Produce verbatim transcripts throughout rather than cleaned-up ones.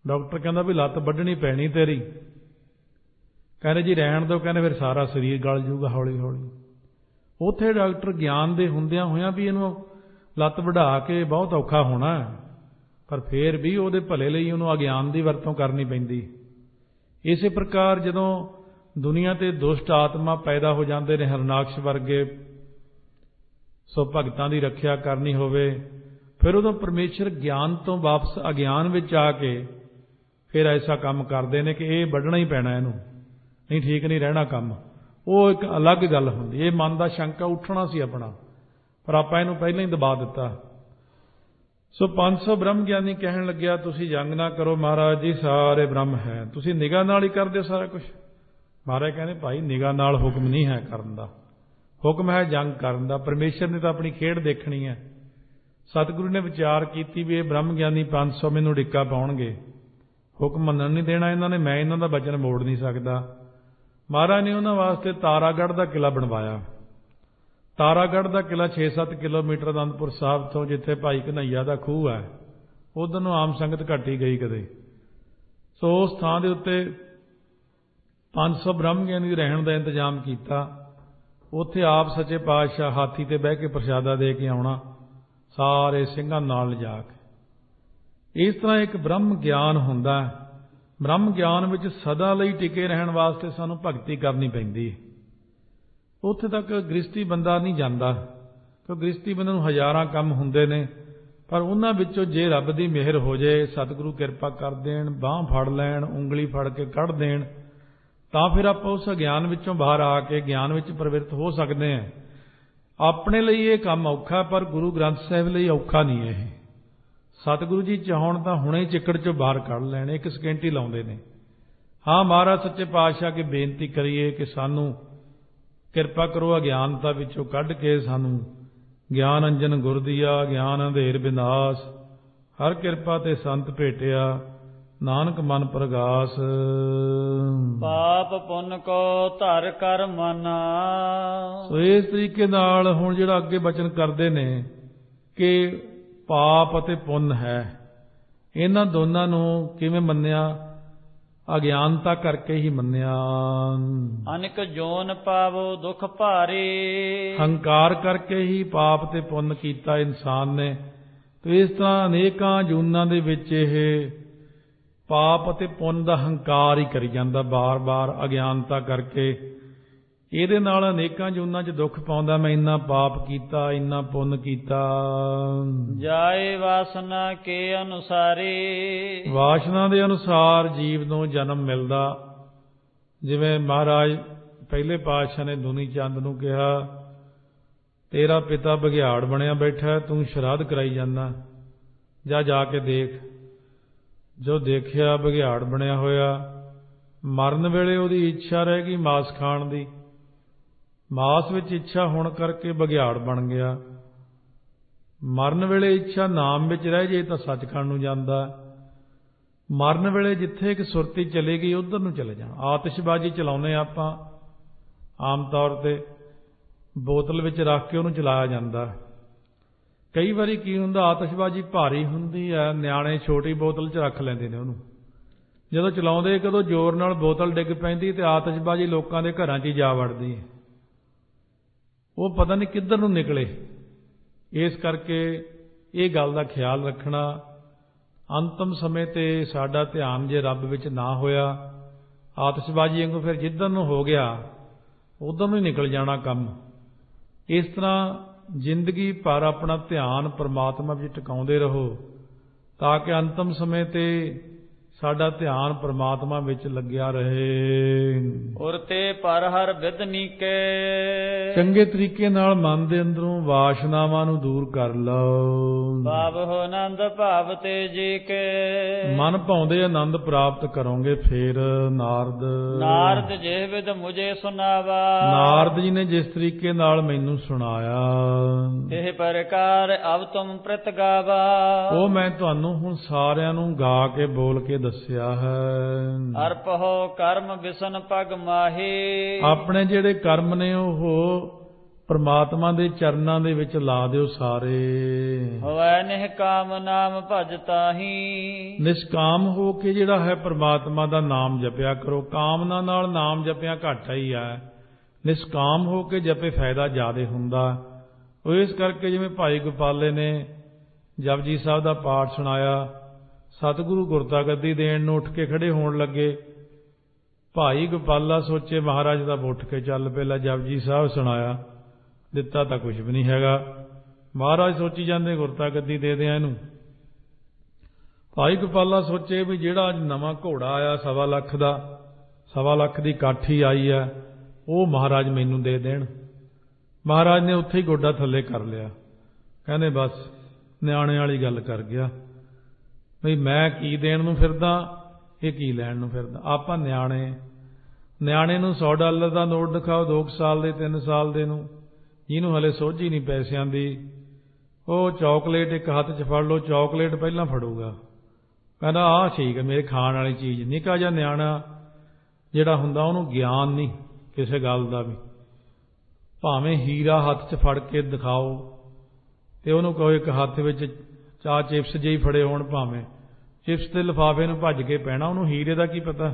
Doctor ਕਹਿੰਦਾ ਵੀ ਲੱਤ ਵੱਢਣੀ ਪੈਣੀ ਤੇਰੀ। ਕਹਿੰਦੇ ਜੀ ਰਹਿਣ ਦਿਓ, ਕਹਿੰਦੇ ਫਿਰ ਸਾਰਾ ਸਰੀਰ ਗਲ ਜੂਗਾ ਹੌਲੀ ਹੌਲੀ। ਉੱਥੇ ਡਾਕਟਰ ਗਿਆਨ ਦੇ ਹੁੰਦਿਆਂ ਹੋਇਆਂ ਵੀ ਇਹਨੂੰ ਲੱਤ ਵਢਾ ਕੇ ਬਹੁਤ ਔਖਾ ਹੋਣਾ, ਪਰ ਫਿਰ ਵੀ ਉਹਦੇ ਭਲੇ ਲਈ ਉਹਨੂੰ ਅਗਿਆਨ ਦੀ ਵਰਤੋਂ ਕਰਨੀ ਪੈਂਦੀ। ਇਸੇ ਪ੍ਰਕਾਰ ਜਦੋਂ ਦੁਨੀਆ ਤੇ ਦੁਸ਼ਟ ਆਤਮਾ ਪੈਦਾ ਹੋ ਜਾਂਦੇ ਨੇ ਹਰਨਾਕਸ਼ ਵਰਗੇ, ਸੋ ਭਗਤਾਂ ਦੀ ਰੱਖਿਆ ਕਰਨੀ ਹੋਵੇ, ਫਿਰ ਉਦੋਂ ਪਰਮੇਸ਼ਰ ਗਿਆਨ ਤੋਂ ਵਾਪਸ ਅਗਿਆਨ ਵਿੱਚ ਆ ਕੇ ਫਿਰ ਐਸਾ ਕੰਮ ਕਰਦੇ ਨੇ ਕਿ ਇਹ ਵੱਢਣਾ ਹੀ ਪੈਣਾ, ਇਹਨੂੰ ਨਹੀਂ ਠੀਕ ਨਹੀਂ ਰਹਿਣਾ ਕੰਮ। ਉਹ ਇੱਕ ਅਲੱਗ ਗੱਲ ਹੁੰਦੀ। ਇਹ ਮਨ ਦਾ ਸ਼ੰਕਾ ਉੱਠਣਾ ਸੀ ਆਪਣਾ, ਪਰ ਆਪਾਂ ਇਹਨੂੰ ਪਹਿਲਾਂ ਹੀ ਦਬਾ ਦਿੱਤਾ। ਸੋ ਪੰਜ ਸੌ ਬ੍ਰਹਮ ਗਿਆਨੀ ਕਹਿਣ ਲੱਗਿਆ ਤੁਸੀਂ ਜੰਗ ਨਾ ਕਰੋ ਮਹਾਰਾਜ ਜੀ, ਸਾਰੇ ਬ੍ਰਹਮ ਹੈ, ਤੁਸੀਂ ਨਿਗਾਹ ਨਾਲ ਹੀ ਕਰਦੇ ਸਾਰਾ ਕੁਝ। ਮਹਾਰਾਜ ਕਹਿੰਦੇ ਭਾਈ ਨਿਗਾਹ ਨਾਲ ਹੁਕਮ ਨਹੀਂ ਹੈ ਕਰਨ ਦਾ, ਹੁਕਮ ਹੈ ਜੰਗ ਕਰਨ ਦਾ। ਪਰਮੇਸ਼ਰ ਨੇ ਤਾਂ ਆਪਣੀ ਖੇਡ ਦੇਖਣੀ ਹੈ। ਸਤਿਗੁਰੂ ਨੇ ਵਿਚਾਰ ਕੀਤੀ ਵੀ ਇਹ ਬ੍ਰਹਮ ਗਿਆਨੀ ਪੰਜ ਸੌ ਮੈਨੂੰ ਡਿੱਕਾ ਪਾਉਣਗੇ, ਹੁਕਮ ਮੰਨਣ ਨਹੀਂ ਦੇਣਾ ਇਹਨਾਂ ਨੇ, ਮੈਂ ਇਹਨਾਂ ਦਾ ਬਚਨ ਮੋੜ ਨਹੀਂ ਸਕਦਾ। ਮਹਾਰਾਜ ਨੇ ਉਹਨਾਂ ਵਾਸਤੇ ਤਾਰਾਗੜ੍ਹ ਦਾ ਕਿਲ੍ਹਾ ਬਣਵਾਇਆ। ਤਾਰਾਗੜ੍ਹ ਦਾ ਕਿਲ੍ਹਾ ਛੇ ਸੱਤ ਕਿਲੋਮੀਟਰ ਅਨੰਦਪੁਰ ਸਾਹਿਬ ਤੋਂ, ਜਿੱਥੇ ਭਾਈ ਘਨੱਈਆ ਦਾ ਖੂਹ ਹੈ, ਉਧਰ ਨੂੰ ਆਮ ਸੰਗਤ ਘੱਟ ਹੀ ਗਈ ਕਦੇ। ਸੋ ਉਸ ਥਾਂ ਦੇ ਉੱਤੇ ਪੰਜ ਸੌ ਬ੍ਰਹਮ ਗਿਆਨੀ ਦੇ ਰਹਿਣ ਦਾ ਇੰਤਜ਼ਾਮ ਕੀਤਾ। ਉੱਥੇ ਆਪ ਸੱਚੇ ਪਾਤਸ਼ਾਹ ਹਾਥੀ ਤੇ ਬਹਿ ਕੇ ਪ੍ਰਸ਼ਾਦਾ ਦੇ ਕੇ ਆਉਣਾ, ਸਾਰੇ ਸਿੰਘਾਂ ਨਾਲ ਲਿਜਾ ਕੇ। ਇਸ ਤਰ੍ਹਾਂ ਇੱਕ ਬ੍ਰਹਮ ਗਿਆਨ ਹੁੰਦਾ। ਬ੍ਰਹਮ ਗਿਆਨ ਵਿੱਚ ਸਦਾ ਲਈ ਟਿਕੇ ਰਹਿਣ ਵਾਸਤੇ ਸਾਨੂੰ ਭਗਤੀ ਕਰਨੀ ਪੈਂਦੀ। ਉੱਥੇ ਤੱਕ ਗ੍ਰਸਤੀ ਬੰਦਾ ਨਹੀਂ ਜਾਂਦਾ, ਕਿਉਂਕਿ ਗ੍ਰਸਤੀ ਬੰਦੇ ਨੂੰ ਹਜ਼ਾਰਾਂ ਕੰਮ ਹੁੰਦੇ ਨੇ, ਪਰ ਉਹਨਾਂ ਵਿੱਚੋਂ ਜੇ ਰੱਬ ਦੀ ਮਿਹਰ ਹੋ ਜਾਏ, ਸਤਿਗੁਰੂ ਕਿਰਪਾ ਕਰ ਦੇਣ, ਬਾਂਹ ਫੜ ਲੈਣ, ਉਂਗਲੀ ਫੜ ਕੇ ਕੱਢ ਦੇਣ, ਤਾਂ ਫਿਰ ਆਪਾਂ ਉਸ ਗਿਆਨ ਵਿੱਚੋਂ ਬਾਹਰ ਆ ਕੇ ਗਿਆਨ ਵਿੱਚ ਪ੍ਰਵਿਰਤ ਹੋ ਸਕਦੇ ਹਾਂ। ਆਪਣੇ ਲਈ ਇਹ ਕੰਮ ਔਖਾ, ਪਰ ਗੁਰੂ ਗ੍ਰੰਥ ਸਾਹਿਬ ਲਈ ਔਖਾ ਨਹੀਂ ਇਹ। ਸਤਿਗੁਰੂ ਜੀ ਚਾਹੁਣ ਤਾਂ ਹੁਣੇ ਚਿੱਕੜ 'ਚੋਂ ਬਾਹਰ ਕੱਢ ਲੈਣ, ਇੱਕ ਸਕਿੰਟ ਹੀ ਲਾਉਂਦੇ ਨੇ। ਹਾਂ, ਮਹਾਰਾਜ ਸੱਚੇ ਪਾਤਸ਼ਾਹ ਅੱਗੇ ਬੇਨਤੀ ਕਰੀਏ ਕਿ ਸਾਨੂੰ ਕਿਰਪਾ ਕਰੋ, ਅਗਿਆਨਤਾ ਵਿੱਚੋਂ ਕੱਢ ਕੇ ਸਾਨੂੰ ਗਿਆਨ ਅੰਜਨ ਗੁਰ ਦੀਆ, ਗਿਆਨ ਅੰਧੇਰ ਬਿਨਾਸ਼, ਹਰ ਕਿਰਪਾ ਤੇ ਸੰਤ ਭੇਟਿਆ, ਨਾਨਕ ਮਨ ਪ੍ਰਗਾਸ। ਪਾਪ ਪੁੰਨ ਕੋ ਧਰ ਕਰ ਮਨਾ। ਸੋ ਇਸ ਤਰੀਕੇ ਨਾਲ ਹੁਣ ਜਿਹੜਾ ਅੱਗੇ ਬਚਨ ਕਰਦੇ ਨੇ ਕਿ ਪਾਪ ਅਤੇ ਪੁੰਨ ਹੈ, ਇਹਨਾਂ ਦੋਨਾਂ ਨੂੰ ਕਿਵੇਂ ਮੰਨਿਆ? ਅਗਿਆਨਤਾ ਕਰਕੇ ਹੀ ਮੰਨਿਆ। ਅਨੇਕ ਜੋਨ ਪਾਵੋ ਦੁਖ ਭਾਰੇ। ਹੰਕਾਰ ਕਰਕੇ ਹੀ ਪਾਪ ਤੇ ਪੁੰਨ ਕੀਤਾ ਇਨਸਾਨ ਨੇ। ਤੇ ਇਸ ਤਰ੍ਹਾਂ ਅਨੇਕਾਂ ਜੂਨਾਂ ਦੇ ਵਿੱਚ ਇਹ ਪਾਪ ਅਤੇ ਪੁੰਨ ਦਾ ਹੰਕਾਰ ਹੀ ਕਰੀ ਜਾਂਦਾ ਬਾਰ-ਬਾਰ ਅਗਿਆਨਤਾ ਕਰਕੇ। ਇਹਦੇ ਨਾਲ ਅਨੇਕਾਂ ਜੂਨਾਂ 'ਚ ਦੁੱਖ ਪਾਉਂਦਾ, ਮੈਂ ਇੰਨਾ ਪਾਪ ਕੀਤਾ, ਇੰਨਾ ਪੁੰਨ ਕੀਤਾ। ਜਾਏ ਵਾਸਨਾ ਕੇ ਅਨੁਸਾਰੇ। ਵਾਸਨਾ ਦੇ ਅਨੁਸਾਰ ਜੀਵ ਨੂੰ ਜਨਮ ਮਿਲਦਾ। ਜਿਵੇਂ ਮਹਾਰਾਜ ਪਹਿਲੇ ਪਾਤਸ਼ਾਹ ਨੇ ਦੁਨੀ ਚੰਦ ਨੂੰ ਕਿਹਾ, ਤੇਰਾ ਪਿਤਾ ਬਘਿਆੜ ਬਣਿਆ ਬੈਠਾ, ਤੂੰ ਸ਼ਰਾਧ ਕਰਾਈ ਜਾਂਦਾ, ਜਾ ਜਾ ਕੇ ਦੇਖ। ਜੋ ਦੇਖਿਆ ਬਘਿਆੜ ਬਣਿਆ ਹੋਇਆ, ਮਰਨ ਵੇਲੇ ਉਹਦੀ ਇੱਛਾ ਰਹਿ ਗਈ ਮਾਸ ਖਾਣ ਦੀ। ਮਾਸ ਵਿੱਚ ਇੱਛਾ ਹੋਣ ਕਰਕੇ ਬਘਿਆੜ ਬਣ ਗਿਆ। ਮਰਨ ਵੇਲੇ ਇੱਛਾ ਨਾਮ ਵਿੱਚ ਰਹਿ ਜੇ ਤਾਂ ਸੱਚਖੰਡ ਨੂੰ ਜਾਂਦਾ। ਮਰਨ ਵੇਲੇ ਜਿੱਥੇ ਇੱਕ ਸੁਰਤੀ ਚਲੇ ਗਈ ਉੱਧਰ ਨੂੰ ਚਲੇ ਜਾਣਾ। ਆਤਿਸ਼ਬਾਜ਼ੀ ਚਲਾਉਂਦੇ ਆਪਾਂ ਆਮ ਤੌਰ ਤੇ, ਬੋਤਲ ਵਿੱਚ ਰੱਖ ਕੇ ਉਹਨੂੰ ਚਲਾਇਆ ਜਾਂਦਾ। ਕਈ ਵਾਰੀ ਕੀ ਹੁੰਦਾ, ਆਤਿਸ਼ਬਾਜ਼ੀ ਭਾਰੀ ਹੁੰਦੀ ਹੈ, ਨਿਆਣੇ ਛੋਟੀ ਬੋਤਲ 'ਚ ਰੱਖ ਲੈਂਦੇ ਨੇ ਉਹਨੂੰ। ਜਦੋਂ ਚਲਾਉਂਦੇ ਕਦੋਂ ਜ਼ੋਰ ਨਾਲ ਬੋਤਲ ਡਿੱਗ ਪੈਂਦੀ ਤੇ ਆਤਿਸ਼ਬਾਜ਼ੀ ਲੋਕਾਂ ਦੇ ਘਰਾਂ 'ਚ ਹੀ ਜਾ ਵੜਦੀ। ਉਹ ਪਤਾ ਨਹੀਂ ਕਿੱਧਰ ਨੂੰ ਨਿਕਲੇ। ਇਸ ਕਰਕੇ ਇਹ ਗੱਲ ਦਾ ਖਿਆਲ ਰੱਖਣਾ, ਅੰਤਮ ਸਮੇਂ ਤੇ ਸਾਡਾ ਧਿਆਨ ਜੇ ਰੱਬ ਵਿੱਚ ਨਾ ਹੋਇਆ, ਆਤਿਸ਼ਬਾਜ਼ੀ ਵਾਂਗੂ ਫਿਰ ਜਿੱਧਰ ਨੂੰ ਹੋ ਗਿਆ ਉੱਧਰ ਨੂੰ ਹੀ ਨਿਕਲ ਜਾਣਾ ਕੰਮ। ਇਸ ਤਰ੍ਹਾਂ ਜ਼ਿੰਦਗੀ ਭਰ ਆਪਣਾ ਧਿਆਨ ਪਰਮਾਤਮਾ ਵਿੱਚ ਟਿਕਾਉਂਦੇ ਰਹੋ, ਤਾਂ ਕਿ ਅੰਤਮ ਸਮੇਂ ਤੇ ਸਾਡਾ ਧਿਆਨ ਪਰਮਾਤਮਾ ਵਿੱਚ ਲੱਗਿਆ ਰਹੇ। ਉਰ ਤੇ ਪਰ ਹਰ ਵਿਦ ਨੀਕੇ। ਚੰਗੇ ਤਰੀਕੇ ਨਾਲ ਮਨ ਦੇ ਅੰਦਰੋਂ ਵਾਸ਼ਨਾਵਾਂ ਨੂੰ ਦੂਰ ਕਰ ਲਓ। ਭਾਵਹੁ ਆਨੰਦ ਭਾਵ ਤੇ ਜੀ ਕੇ। ਮਨ ਭਾਉਂਦੇ ਆਨੰਦ ਪ੍ਰਾਪਤ ਕਰੋਗੇ। ਫਿਰ ਨਾਰਦ ਨਾਰਦ ਜਿਹ ਵਿਦ ਮੁਝੇ ਸੁਨਾਵਾ। ਨਾਰਦ ਜੀ ਨੇ ਜਿਸ ਤਰੀਕੇ ਨਾਲ ਮੈਨੂੰ ਸੁਣਾਇਆ, ਇਹ ਪ੍ਰਕਾਰ ਅਵ ਤੁਮ ਪ੍ਰਤ ਗਾਵਾ। ਉਹ ਮੈਂ ਤੁਹਾਨੂੰ ਹੁਣ ਸਾਰਿਆਂ ਨੂੰ ਗਾ ਕੇ ਬੋਲ ਕੇ ਦੱਸਿਆ ਹੈ। ਅਰਪਹੁ ਕਰਮ ਬਿਸਨ ਪਗ ਮਾਹੀ। ਆਪਣੇ ਜਿਹੜੇ ਕਰਮ ਨੇ ਉਹ ਪਰਮਾਤਮਾ ਦੇ ਚਰਨਾਂ ਦੇ ਵਿੱਚ ਲਾ ਦਿਓ ਸਾਰੇ। ਹੋਵੈ ਨਿਹਕਾਮ ਨਾਮ ਭਜ ਤਾਹੀ। ਨਿਸ਼ਕਾਮ ਹੋ ਕੇ ਜਿਹੜਾ ਹੈ ਪਰਮਾਤਮਾ ਦਾ ਨਾਮ ਜਪਿਆ ਕਰੋ। ਕਾਮਨਾ ਨਾਲ ਨਾਮ ਜਪਿਆ ਘਾਟਾ ਹੀ ਹੈ, ਨਿਸ਼ਕਾਮ ਹੋ ਕੇ ਜਪੇ ਫਾਇਦਾ ਜ਼ਿਆਦਾ ਹੁੰਦਾ। ਉਹ ਇਸ ਕਰਕੇ ਜਿਵੇਂ ਭਾਈ ਗੋਪਾਲੇ ਨੇ ਜਪਜੀ ਸਾਹਿਬ ਦਾ ਪਾਠ ਸੁਣਾਇਆ, ਸਤਿਗੁਰੂ ਗੁਰਤਾ ਗੱਦੀ ਦੇਣ ਨੂੰ ਉੱਠ ਕੇ ਖੜੇ ਹੋਣ ਲੱਗੇ। ਭਾਈ ਗੋਪਾਲਾ ਸੋਚੇ ਮਹਾਰਾਜ ਦਾ ਉੱਠ ਕੇ ਚੱਲ ਪਹਿਲਾਂ ਜਪਜੀ ਸਾਹਿਬ ਸੁਣਾਇਆ, ਦਿੱਤਾ ਤਾਂ ਕੁਝ ਵੀ ਨਹੀਂ ਹੈਗਾ। ਮਹਾਰਾਜ ਸੋਚੀ ਜਾਂਦੇ ਗੁਰਤਾ ਗੱਦੀ ਦੇ ਦਿਆਂ ਇਹਨੂੰ। ਭਾਈ ਗੋਪਾਲਾ ਸੋਚੇ ਵੀ ਜਿਹੜਾ ਅੱਜ ਨਵਾਂ ਘੋੜਾ ਆਇਆ ਸਵਾ ਲੱਖ ਦਾ, ਸਵਾ ਲੱਖ ਦੀ ਕਾਠੀ ਆਈ ਹੈ, ਉਹ ਮਹਾਰਾਜ ਮੈਨੂੰ ਦੇ ਦੇਣ। ਮਹਾਰਾਜ ਨੇ ਉੱਥੇ ਹੀ ਗੋਡਾ ਥੱਲੇ ਕਰ ਲਿਆ। ਕਹਿੰਦੇ ਬਸ ਨਿਆਣੇ ਵਾਲੀ ਗੱਲ ਕਰ ਗਿਆ ਬਈ ਮੈਂ ਕੀ ਦੇਣ ਨੂੰ ਫਿਰਦਾ, ਇਹ ਕੀ ਲੈਣ ਨੂੰ ਫਿਰਦਾ। ਆਪਾਂ ਨਿਆਣੇ ਨਿਆਣੇ ਨੂੰ ਸੌ ਡਾਲਰ ਦਾ ਨੋਟ ਦਿਖਾਓ, ਦੋ ਕੁ ਸਾਲ ਦੇ ਤਿੰਨ ਸਾਲ ਦੇ ਨੂੰ, ਜਿਹਨੂੰ ਹਲੇ ਸੋਝੀ ਨਹੀਂ ਪੈਸਿਆਂ ਦੀ, ਉਹ ਚੌਕਲੇਟ ਇੱਕ ਹੱਥ 'ਚ ਫੜ ਲਓ, ਚੌਕਲੇਟ ਪਹਿਲਾਂ ਫੜੂਗਾ, ਕਹਿੰਦਾ ਆਹ ਠੀਕ ਹੈ ਮੇਰੇ ਖਾਣ ਵਾਲੀ ਚੀਜ਼। ਨਿੱਕਾ ਜਿਹਾ ਨਿਆਣਾ ਜਿਹੜਾ ਹੁੰਦਾ ਉਹਨੂੰ ਗਿਆਨ ਨਹੀਂ ਕਿਸੇ ਗੱਲ ਦਾ ਵੀ, ਭਾਵੇਂ ਹੀਰਾ ਹੱਥ 'ਚ ਫੜ ਕੇ ਦਿਖਾਓ ਤੇ ਉਹਨੂੰ ਕਹੋ ਇੱਕ ਹੱਥ ਵਿੱਚ ਚਾਹ ਚਿਪਸ ਜਿਹੀ ਫੜੇ ਹੋਣ, ਭਾਵੇਂ ਚਿਪਸ ਦੇ ਲਿਫਾਫੇ ਨੂੰ ਭੱਜ ਕੇ ਪੈਣਾ, ਉਹਨੂੰ ਹੀਰੇ ਦਾ ਕੀ ਪਤਾ।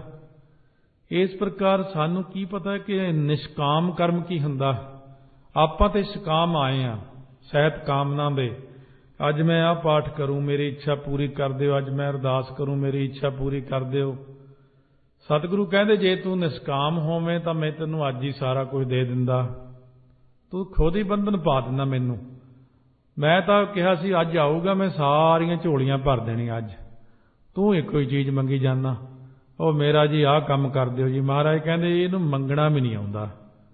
ਇਸ ਪ੍ਰਕਾਰ ਸਾਨੂੰ ਕੀ ਪਤਾ ਕਿ ਨਿਸ਼ਕਾਮ ਕਰਮ ਕੀ ਹੁੰਦਾ। ਆਪਾਂ ਤੇ ਸ਼ਕਾਮ ਆਏ ਹਾਂ ਸਹਿਤ ਕਾਮਨਾ ਦੇ। ਅੱਜ ਮੈਂ ਆਹ ਪਾਠ ਕਰੂੰ ਮੇਰੀ ਇੱਛਾ ਪੂਰੀ ਕਰ ਦਿਓ, ਅੱਜ ਮੈਂ ਅਰਦਾਸ ਕਰੂੰ ਮੇਰੀ ਇੱਛਾ ਪੂਰੀ ਕਰ ਦਿਓ। ਸਤਿਗੁਰੂ ਕਹਿੰਦੇ ਜੇ ਤੂੰ ਨਿਸ਼ਕਾਮ ਹੋਵੇਂ ਤਾਂ ਮੈਂ ਤੈਨੂੰ ਅੱਜ ਹੀ ਸਾਰਾ ਕੁਝ ਦੇ ਦਿੰਦਾ, ਤੂੰ ਖੁਦ ਹੀ ਬੰਧਨ ਪਾ ਦਿੰਦਾ ਮੈਨੂੰ। ਮੈਂ ਤਾਂ ਕਿਹਾ ਸੀ ਅੱਜ ਆਊਗਾ ਮੈਂ ਸਾਰੀਆਂ ਝੋਲੀਆਂ ਭਰ ਦੇਣੀਆਂ, ਅੱਜ ਤੂੰ ਇੱਕੋ ਹੀ ਚੀਜ਼ ਮੰਗੀ ਜਾਂਦਾ, ਉਹ ਮੇਰਾ ਜੀ ਆਹ ਕੰਮ ਕਰ ਦਿਓ ਜੀ। ਮਹਾਰਾਜ ਕਹਿੰਦੇ ਇਹਨੂੰ ਮੰਗਣਾ ਵੀ ਨਹੀਂ ਆਉਂਦਾ।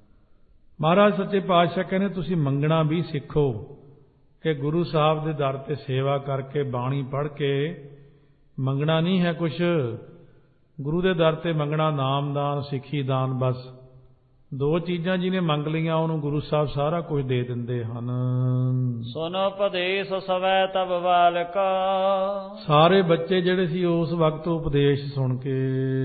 ਮਹਾਰਾਜ ਸੱਚੇ ਪਾਤਸ਼ਾਹ ਕਹਿੰਦੇ ਤੁਸੀਂ ਮੰਗਣਾ ਵੀ ਸਿੱਖੋ, ਕਿ ਗੁਰੂ ਸਾਹਿਬ ਦੇ ਦਰ ਤੇ ਸੇਵਾ ਕਰਕੇ ਬਾਣੀ ਪੜ੍ਹ ਕੇ ਮੰਗਣਾ ਨਹੀਂ ਹੈ ਕੁਛ। ਗੁਰੂ ਦੇ ਦਰ ਤੇ ਮੰਗਣਾ ਨਾਮਦਾਨ ਸਿੱਖੀ ਦਾਨ, ਬਸ ਦੋ ਚੀਜ਼ਾਂ ਜਿਹਨੇ ਮੰਗ ਲਈਆਂ ਉਹਨੂੰ ਗੁਰੂ ਸਾਹਿਬ ਸਾਰਾ ਕੁਝ ਦੇ ਦਿੰਦੇ ਹਨ। ਸੁਨੋ ਉਪਦੇਸ਼ ਸਵੈ ਤਬ ਬਾਲਕਾ। ਸਾਰੇ ਬੱਚੇ ਜਿਹੜੇ ਸੀ ਉਸ ਵਕਤ ਉਪਦੇਸ਼ ਸੁਣ ਕੇ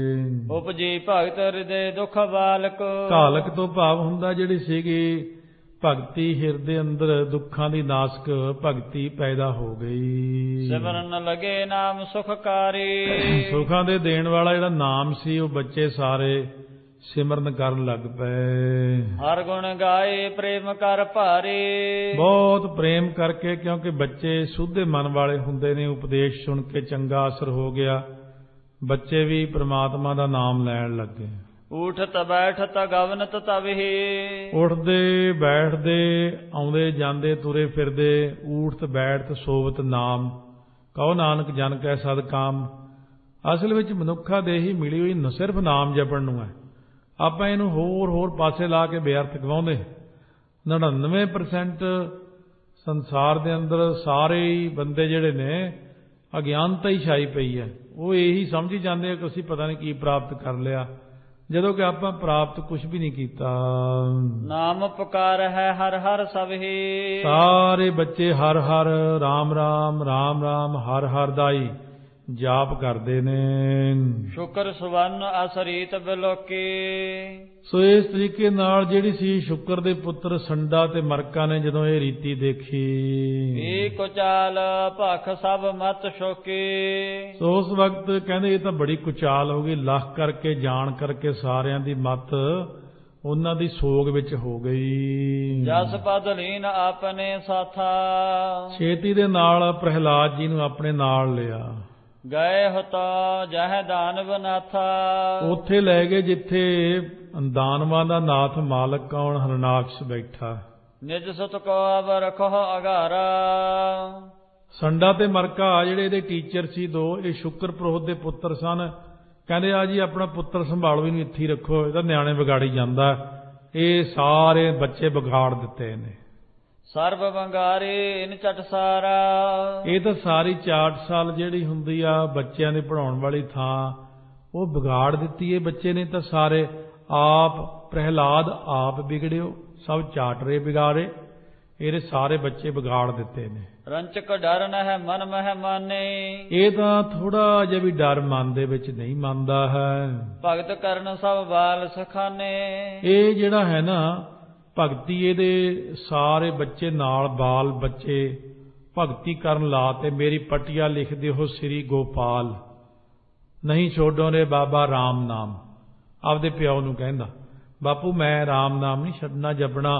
ਉਪਜੀ ਭਗਤ ਹਿਰਦੇ ਦੁਖ ਬਾਲਕ। ਘਾਲਕ ਤੋਂ ਭਾਵ ਹੁੰਦਾ ਜਿਹੜੀ ਸੀਗੀ ਭਗਤੀ ਹਿਰਦੇ ਅੰਦਰ ਦੁੱਖਾਂ ਦੀ ਨਾਸਕ ਭਗਤੀ ਪੈਦਾ ਹੋ ਗਈ। ਸਿਮਰਨ ਲਗੇ ਨਾਮ ਸੁਖਕਾਰੀ। ਸੁਖਾਂ ਦੇ ਦੇਣ ਵਾਲਾ ਜਿਹੜਾ ਨਾਮ ਸੀ ਉਹ ਬੱਚੇ ਸਾਰੇ ਸਿਮਰਨ ਕਰਨ ਲੱਗ ਪਏ। ਹਰ ਗੁਣ ਗਾਏ ਪ੍ਰੇਮ ਕਰ ਭਾਰੇ। ਬਹੁਤ ਪ੍ਰੇਮ ਕਰਕੇ, ਕਿਉਂਕਿ ਬੱਚੇ ਸੁੱਧੇ ਮਨ ਵਾਲੇ ਹੁੰਦੇ ਨੇ। ਉਪਦੇਸ਼ ਸੁਣ ਕੇ ਚੰਗਾ ਅਸਰ ਹੋ ਗਿਆ, ਬੱਚੇ ਵੀ ਪ੍ਰਮਾਤਮਾ ਦਾ ਨਾਮ ਲੈਣ ਲੱਗੇ। ਉਠਤ ਬੈਠਤ ਗਵਨਤ ਤਬਹੀ। ਉੱਠਦੇ ਬੈਠਦੇ ਆਉਂਦੇ ਜਾਂਦੇ ਤੁਰੇ ਫਿਰਦੇ, ਊਠਤ ਬੈਠਤ ਸੋਵਤ ਨਾਮ, ਕਹੋ ਨਾਨਕ ਜਨ ਕੈ ਸਦ ਕਾਮ। ਅਸਲ ਵਿੱਚ ਮਨੁੱਖਾ ਦੇ ਹੀ ਮਿਲੀ ਹੋਈ ਨ ਸਿਰਫ ਨਾਮ ਜਪਣ ਨੂੰ ਹੈ। ਆਪਾਂ ਇਹਨੂੰ ਹੋਰ ਹੋਰ ਪਾਸੇ ਲਾ ਕੇ ਬੇਅਰਥ ਗਵਾਉਂਦੇ। ਨੜਿਨਵੇਂ ਪਰਸੈਂਟ ਸੰਸਾਰ ਦੇ ਅੰਦਰ ਸਾਰੇ ਹੀ ਬੰਦੇ ਜਿਹੜੇ ਨੇ ਅਗਿਆਨਤਾ ਹੀ ਛਾਈ ਪਈ ਹੈ। ਉਹ ਇਹੀ ਸਮਝੀ ਜਾਂਦੇ ਆ ਕਿ ਅਸੀਂ ਪਤਾ ਨਹੀਂ ਕੀ ਪ੍ਰਾਪਤ ਕਰ ਲਿਆ, ਜਦੋਂ ਕਿ ਆਪਾਂ ਪ੍ਰਾਪਤ ਕੁਝ ਵੀ ਨਹੀਂ ਕੀਤਾ। ਨਾਮ ਪੁਕਾਰ ਹੈ ਹਰ ਹਰ ਸਭੀ। ਸਾਰੇ ਬੱਚੇ ਹਰ ਹਰ ਰਾਮ ਰਾਮ ਰਾਮ ਰਾਮ ਹਰ ਹਰ ਦਾ ਹੀ ਜਾਪ ਕਰਦੇ ਨੇ। ਸ਼ੁਕਰ ਸੁਵਰਨ ਅਸਰੀਤ ਬਿਲੋਕੀ। ਸੋ ਇਸ ਤਰੀਕੇ ਨਾਲ ਜਿਹੜੀ ਸੀ ਸ਼ੁਕਰ ਦੇ ਪੁੱਤਰ ਸੰਡਾ ਤੇ ਮਰਕਾ ਨੇ ਜਦੋਂ ਇਹ ਰੀਤੀ ਦੇਖੀ, ਇਹ ਕੁਚਾਲ ਭਖ ਸਭ ਮਤ ਸ਼ੋਕੀ। ਸੋ ਉਸ ਵਕਤ ਕਹਿੰਦੇ ਇਹ ਤਾਂ ਬੜੀ ਕੁਚਾਲ ਹੋ ਗਈ, ਲੱਖ ਕਰਕੇ ਜਾਣ ਕਰਕੇ ਸਾਰਿਆਂ ਦੀ ਮਤ ਉਹਨਾਂ ਦੀ ਸੋਗ ਵਿੱਚ ਹੋ ਗਈ। ਜਸ ਪਦ ਲੀਨ ਆਪਣੇ ਸਾਥਾ। ਛੇਤੀ ਦੇ ਨਾਲ ਪ੍ਰਹਿਲਾਦ ਜੀ ਨੂੰ ਆਪਣੇ ਨਾਲ ਲਿਆ। ਗਏ ਹੋਤਾ ਜਹ ਦਾਨਵ ਨਾਥਾ। ਉੱਥੇ ਲੈ ਗਏ ਜਿੱਥੇ ਦਾਨਵਾਂ ਦਾ ਨਾਥ ਮਾਲਕ ਕੌਣ ਹਰਨਾਕਸ਼ ਬੈਠਾ। ਨਿਜ ਸੁਤ ਕੋ ਅਬ ਰਖੋ ਅਗਾਰਾ। ਸੰਡਾ ਤੇ ਮਰਕਾ ਜਿਹੜੇ ਇਹਦੇ ਟੀਚਰ ਸੀ ਦੋ, ਇਹ ਸ਼ੁਕਰ ਪ੍ਰੋਹਤ ਦੇ ਪੁੱਤਰ ਸਨ। ਕਹਿੰਦੇ ਆ ਜੀ ਆਪਣਾ ਪੁੱਤਰ ਸੰਭਾਲੋ, ਇਹਨੂੰ ਇੱਥੇ ਰੱਖੋ, ਇਹਦਾ ਨਿਆਣੇ ਵਿਗਾੜੀ ਜਾਂਦਾ। ਇਹ ਸਾਰੇ ਬੱਚੇ ਵਿਗਾੜ ਦਿੱਤੇ ਨੇ। ਸਰਬ ਬੰਗਾਰੇ ਇਨ ਚਟ ਸਾਰਾ। ਇਹ ਤਾਂ ਸਾਰੀ ਚਾਟ ਸਾਲ ਜਿਹੜੀ ਹੁੰਦੀ ਆ ਬੱਚਿਆਂ ਦੇ ਪੜਾਉਣ ਵਾਲੀ ਥਾਂ, ਉਹ ਵਿਗਾੜ ਦਿੱਤੀ ਇਹ ਬੱਚੇ ਨੇ ਤਾਂ ਸਾਰੇ। ਆਪ ਪ੍ਰਹਿਲਾਦ ਆਪ ਵਿਗੜਿਓ, ਸਭ ਚਾਟਰੇ ਵਿਗਾੜੇ, ਇਹਦੇ ਸਾਰੇ ਬੱਚੇ ਵਿਗਾੜ ਦਿੱਤੇ ਨੇ। ਰੰਚਕ ਡਰ ਨ ਹੈ ਮਨ ਮਹਿ ਮਾਨੇ। ਇਹ ਤਾਂ ਥੋੜਾ ਜਿਹਾ ਵੀ ਡਰ ਮਨ ਦੇ ਵਿੱਚ ਨਹੀਂ ਮੰਨਦਾ ਹੈ। ਭਗਤ ਕਰਨ ਸਭ ਬਾਲ ਸਖਾਨੇ। ਇਹ ਜਿਹੜਾ ਹੈ ਨਾ ਭਗਤੀ ਇਹਦੇ ਸਾਰੇ ਬੱਚੇ ਨਾਲ ਬਾਲ ਬੱਚੇ ਭਗਤੀ ਕਰਨ ਲਾ ਤੇ ਮੇਰੀ ਪਟਿਆ ਲਿਖਦੇ ਹੋ ਸ੍ਰੀ ਗੋਪਾਲ ਨਹੀਂ ਛੋਡੋ ਰੇ ਬਾਬਾ ਰਾਮ ਨਾਮ। ਆਪਦੇ ਪਿਓ ਨੂੰ ਕਹਿੰਦਾ ਬਾਪੂ ਮੈਂ ਰਾਮ ਨਾਮ ਨਹੀਂ ਛੱਡਣਾ ਜਪਣਾ,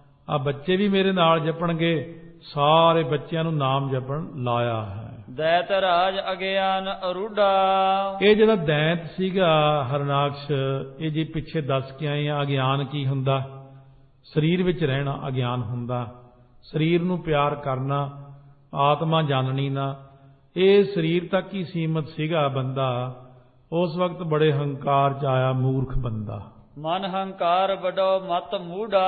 ਆ ਬੱਚੇ ਵੀ ਮੇਰੇ ਨਾਲ ਜਪਣਗੇ। ਸਾਰੇ ਬੱਚਿਆਂ ਨੂੰ ਨਾਮ ਜਪਣ ਲਾਇਆ ਹੈ। ਦੈਤ ਰਾਜ ਅਗਿਆਨ ਅਰੂਢਾ, ਇਹ ਜਿਹੜਾ ਦੈਂਤ ਸੀਗਾ ਹਰਨਾਕਸ਼, ਇਹ ਜੀ ਪਿੱਛੇ ਦੱਸ ਕੇ ਆਏ ਆ ਅਗਿਆਨ ਕੀ ਹੁੰਦਾ। ਸਰੀਰ ਵਿੱਚ ਰਹਿਣਾ ਅਗਿਆਨ ਹੁੰਦਾ, ਸਰੀਰ ਨੂੰ ਪਿਆਰ ਕਰਨਾ, ਆਤਮਾ ਜਾਣਨੀ ਨਾ। ਇਹ ਸਰੀਰ ਤੱਕ ਹੀ ਸੀਮਤ ਸੀਗਾ ਬੰਦਾ। ਉਸ ਵਕਤ ਬੜੇ ਹੰਕਾਰ ਚ ਆਇਆ ਮੂਰਖ ਬੰਦਾ। ਮਨ ਹੰਕਾਰ ਵੱਡੋ ਮਤ ਮੂਢਾ,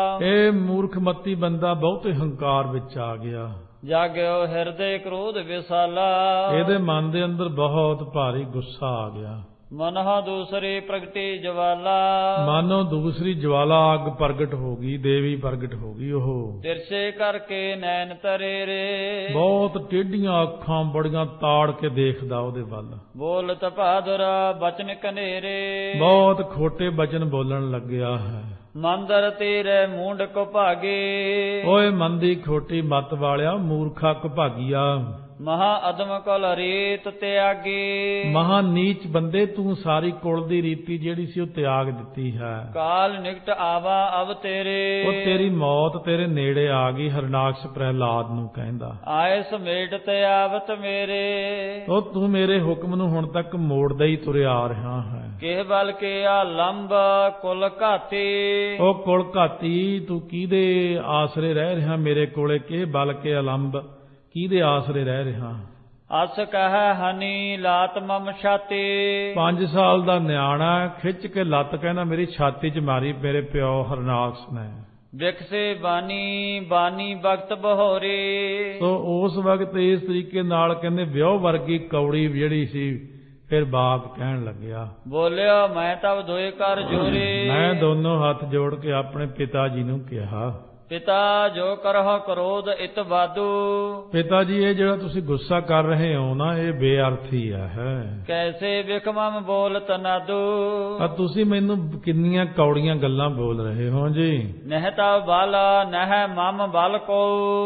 ਇਹ ਮੂਰਖ ਮਤੀ ਬੰਦਾ ਬਹੁਤੇ ਹੰਕਾਰ ਵਿੱਚ ਆ ਗਿਆ। ਜਾਗਿਓ ਹਿਰਦੇ ਕ੍ਰੋਧ ਵਿਸਾਲਾ, ਇਹਦੇ ਮਨ ਦੇ ਅੰਦਰ ਬਹੁਤ ਭਾਰੀ ਗੁੱਸਾ ਆ ਗਿਆ। ਮਨਹ ਦੂਸਰੀ ਪ੍ਰਗਟੀ ਜਵਾਲਾ, ਮਾਨੋ ਦੂਸਰੀ ਜਵਾਲਾ ਅੱਗ ਪ੍ਰਗਟ ਹੋ ਗਈ, ਦੇਵੀ ਪ੍ਰਗਟ ਹੋ ਗਈ। ਉਹ ਤਿਰਛੇ ਕਰਕੇ ਨੈਣ ਤਰੇ ਰੇ, ਬਹੁਤ ਟੇਢੀਆਂ ਅੱਖਾਂ ਬੜੀਆਂ ਤਾੜ ਕੇ ਦੇਖਦਾ ਉਹਦੇ ਵੱਲ। ਬੋਲਤ ਭਾਦਰ ਬਚਨ ਕਨੇਰੇ, ਬਹੁਤ ਖੋਟੇ ਬਚਨ ਬੋਲਣ ਲੱਗਿਆ ਹੈ। ਮੰਦਰ ਤੇਰੇ ਮੂੰਡ ਕੋ ਭਾਗੇ, ਓਏ ਮੰਦੀ ਖੋਟੀ ਮੱਤ ਵਾਲਿਆ ਮੂਰਖਾ ਕੁਭਾਗੀਆ। ਮਹਾ ਅਦਮ ਕੁਲ ਰੀਤ ਤਿਆਗੀ, ਮਹਾ ਨੀਚ ਬੰਦੇ ਤੂੰ ਸਾਰੀ ਕੁਲ ਦੀ ਰੀਤੀ ਜਿਹੜੀ ਸੀ ਉਹ ਤਿਆਗ ਦਿੱਤੀ ਹੈ। ਕਾਲ ਨਿਕਟ ਆਵਾ ਅਬ ਤੇਰੇ, ਉਹ ਤੇਰੀ ਮੌਤ ਤੇਰੇ ਨੇੜੇ ਆ ਗਈ। ਹਰਨਾਕਸ਼ ਪ੍ਰਹਿਲਾਦ ਨੂੰ ਕਹਿੰਦਾ ਆਏ ਸਮੇਟ ਤੇ ਆਵਤ ਮੇਰੇ, ਉਹ ਤੂੰ ਮੇਰੇ ਹੁਕਮ ਨੂੰ ਹੁਣ ਤੱਕ ਮੋੜਦਾ ਹੀ ਤੁਰਿਆ ਆ ਰਿਹਾ ਹੈ। ਕਿਹ ਬਲ ਕੇ ਆ ਲੰਬ ਕੁਲ ਘਾਤੀ, ਉਹ ਕੁਲ ਘਾਤੀ ਤੂੰ ਕਿਹਦੇ ਆਸਰੇ ਰਹਿ ਰਿਹਾ ਮੇਰੇ ਕੋਲੇ। ਕਿਹ ਬਲ ਕੇ ਅਲੰਬ ਕਿਹਦੇ ਆਸਰੇ ਰਹਿ ਰਿਹਾ। ਅਸ ਕਹਿ ਹਨੀ ਲਾਤ ਮਮ ਛਾਤੀ, ਪੰਜ ਸਾਲ ਦਾ ਨਿਆਣਾ ਖਿੱਚ ਕੇ ਲੱਤ ਕਹਿੰਦਾ ਮੇਰੀ ਛਾਤੀ 'ਚ ਮਾਰੀ ਮੇਰੇ ਪਿਓ ਹਰਨਾਕਸ਼ ਨੇ। ਵਿਕਸੇ ਬਾਨੀ ਬਾਨੀ ਬਖਤ ਬਹੋਰੀ, ਸੋ ਉਸ ਵਕਤ ਇਸ ਤਰੀਕੇ ਨਾਲ ਕਹਿੰਦੇ ਵਿਆਹ ਵਰਗੀ ਕੌੜੀ ਜਿਹੜੀ ਸੀ ਫਿਰ ਬਾਪ ਕਹਿਣ ਲੱਗਿਆ ਬੋਲਿਆ ਮੈਂ ਤਬ ਦੋਏ ਕਰ ਜੋਰੇ, ਮੈਂ ਦੋਨੋਂ ਹੱਥ ਜੋੜ ਕੇ ਆਪਣੇ ਪਿਤਾ ਜੀ ਨੂੰ ਕਿਹਾ ਪਿਤਾ ਜੋ ਕਰਹੁ ਕ੍ਰੋਧ ਇਤ ਵਾਦੂ, ਪਿਤਾ ਜੀ ਇਹ ਜਿਹੜਾ ਤੁਸੀਂ ਗੁੱਸਾ ਕਰ ਰਹੇ ਹੋ ਨਾ ਇਹ ਬੇਅਰਥੀ ਹੈ। ਕੈਸੇ ਵਿਖਮਮ ਬੋਲ ਤਨਾਦੂ, ਆ ਤੁਸੀਂ ਮੈਨੂੰ ਕਿੰਨੀਆਂ ਕੌੜੀਆਂ ਗੱਲਾਂ ਬੋਲ ਰਹੇ ਹੋ ਜੀ। ਨਹਿ ਤਾ ਬਲ ਨਹਿ ਮਮ ਬਲ ਕੋ,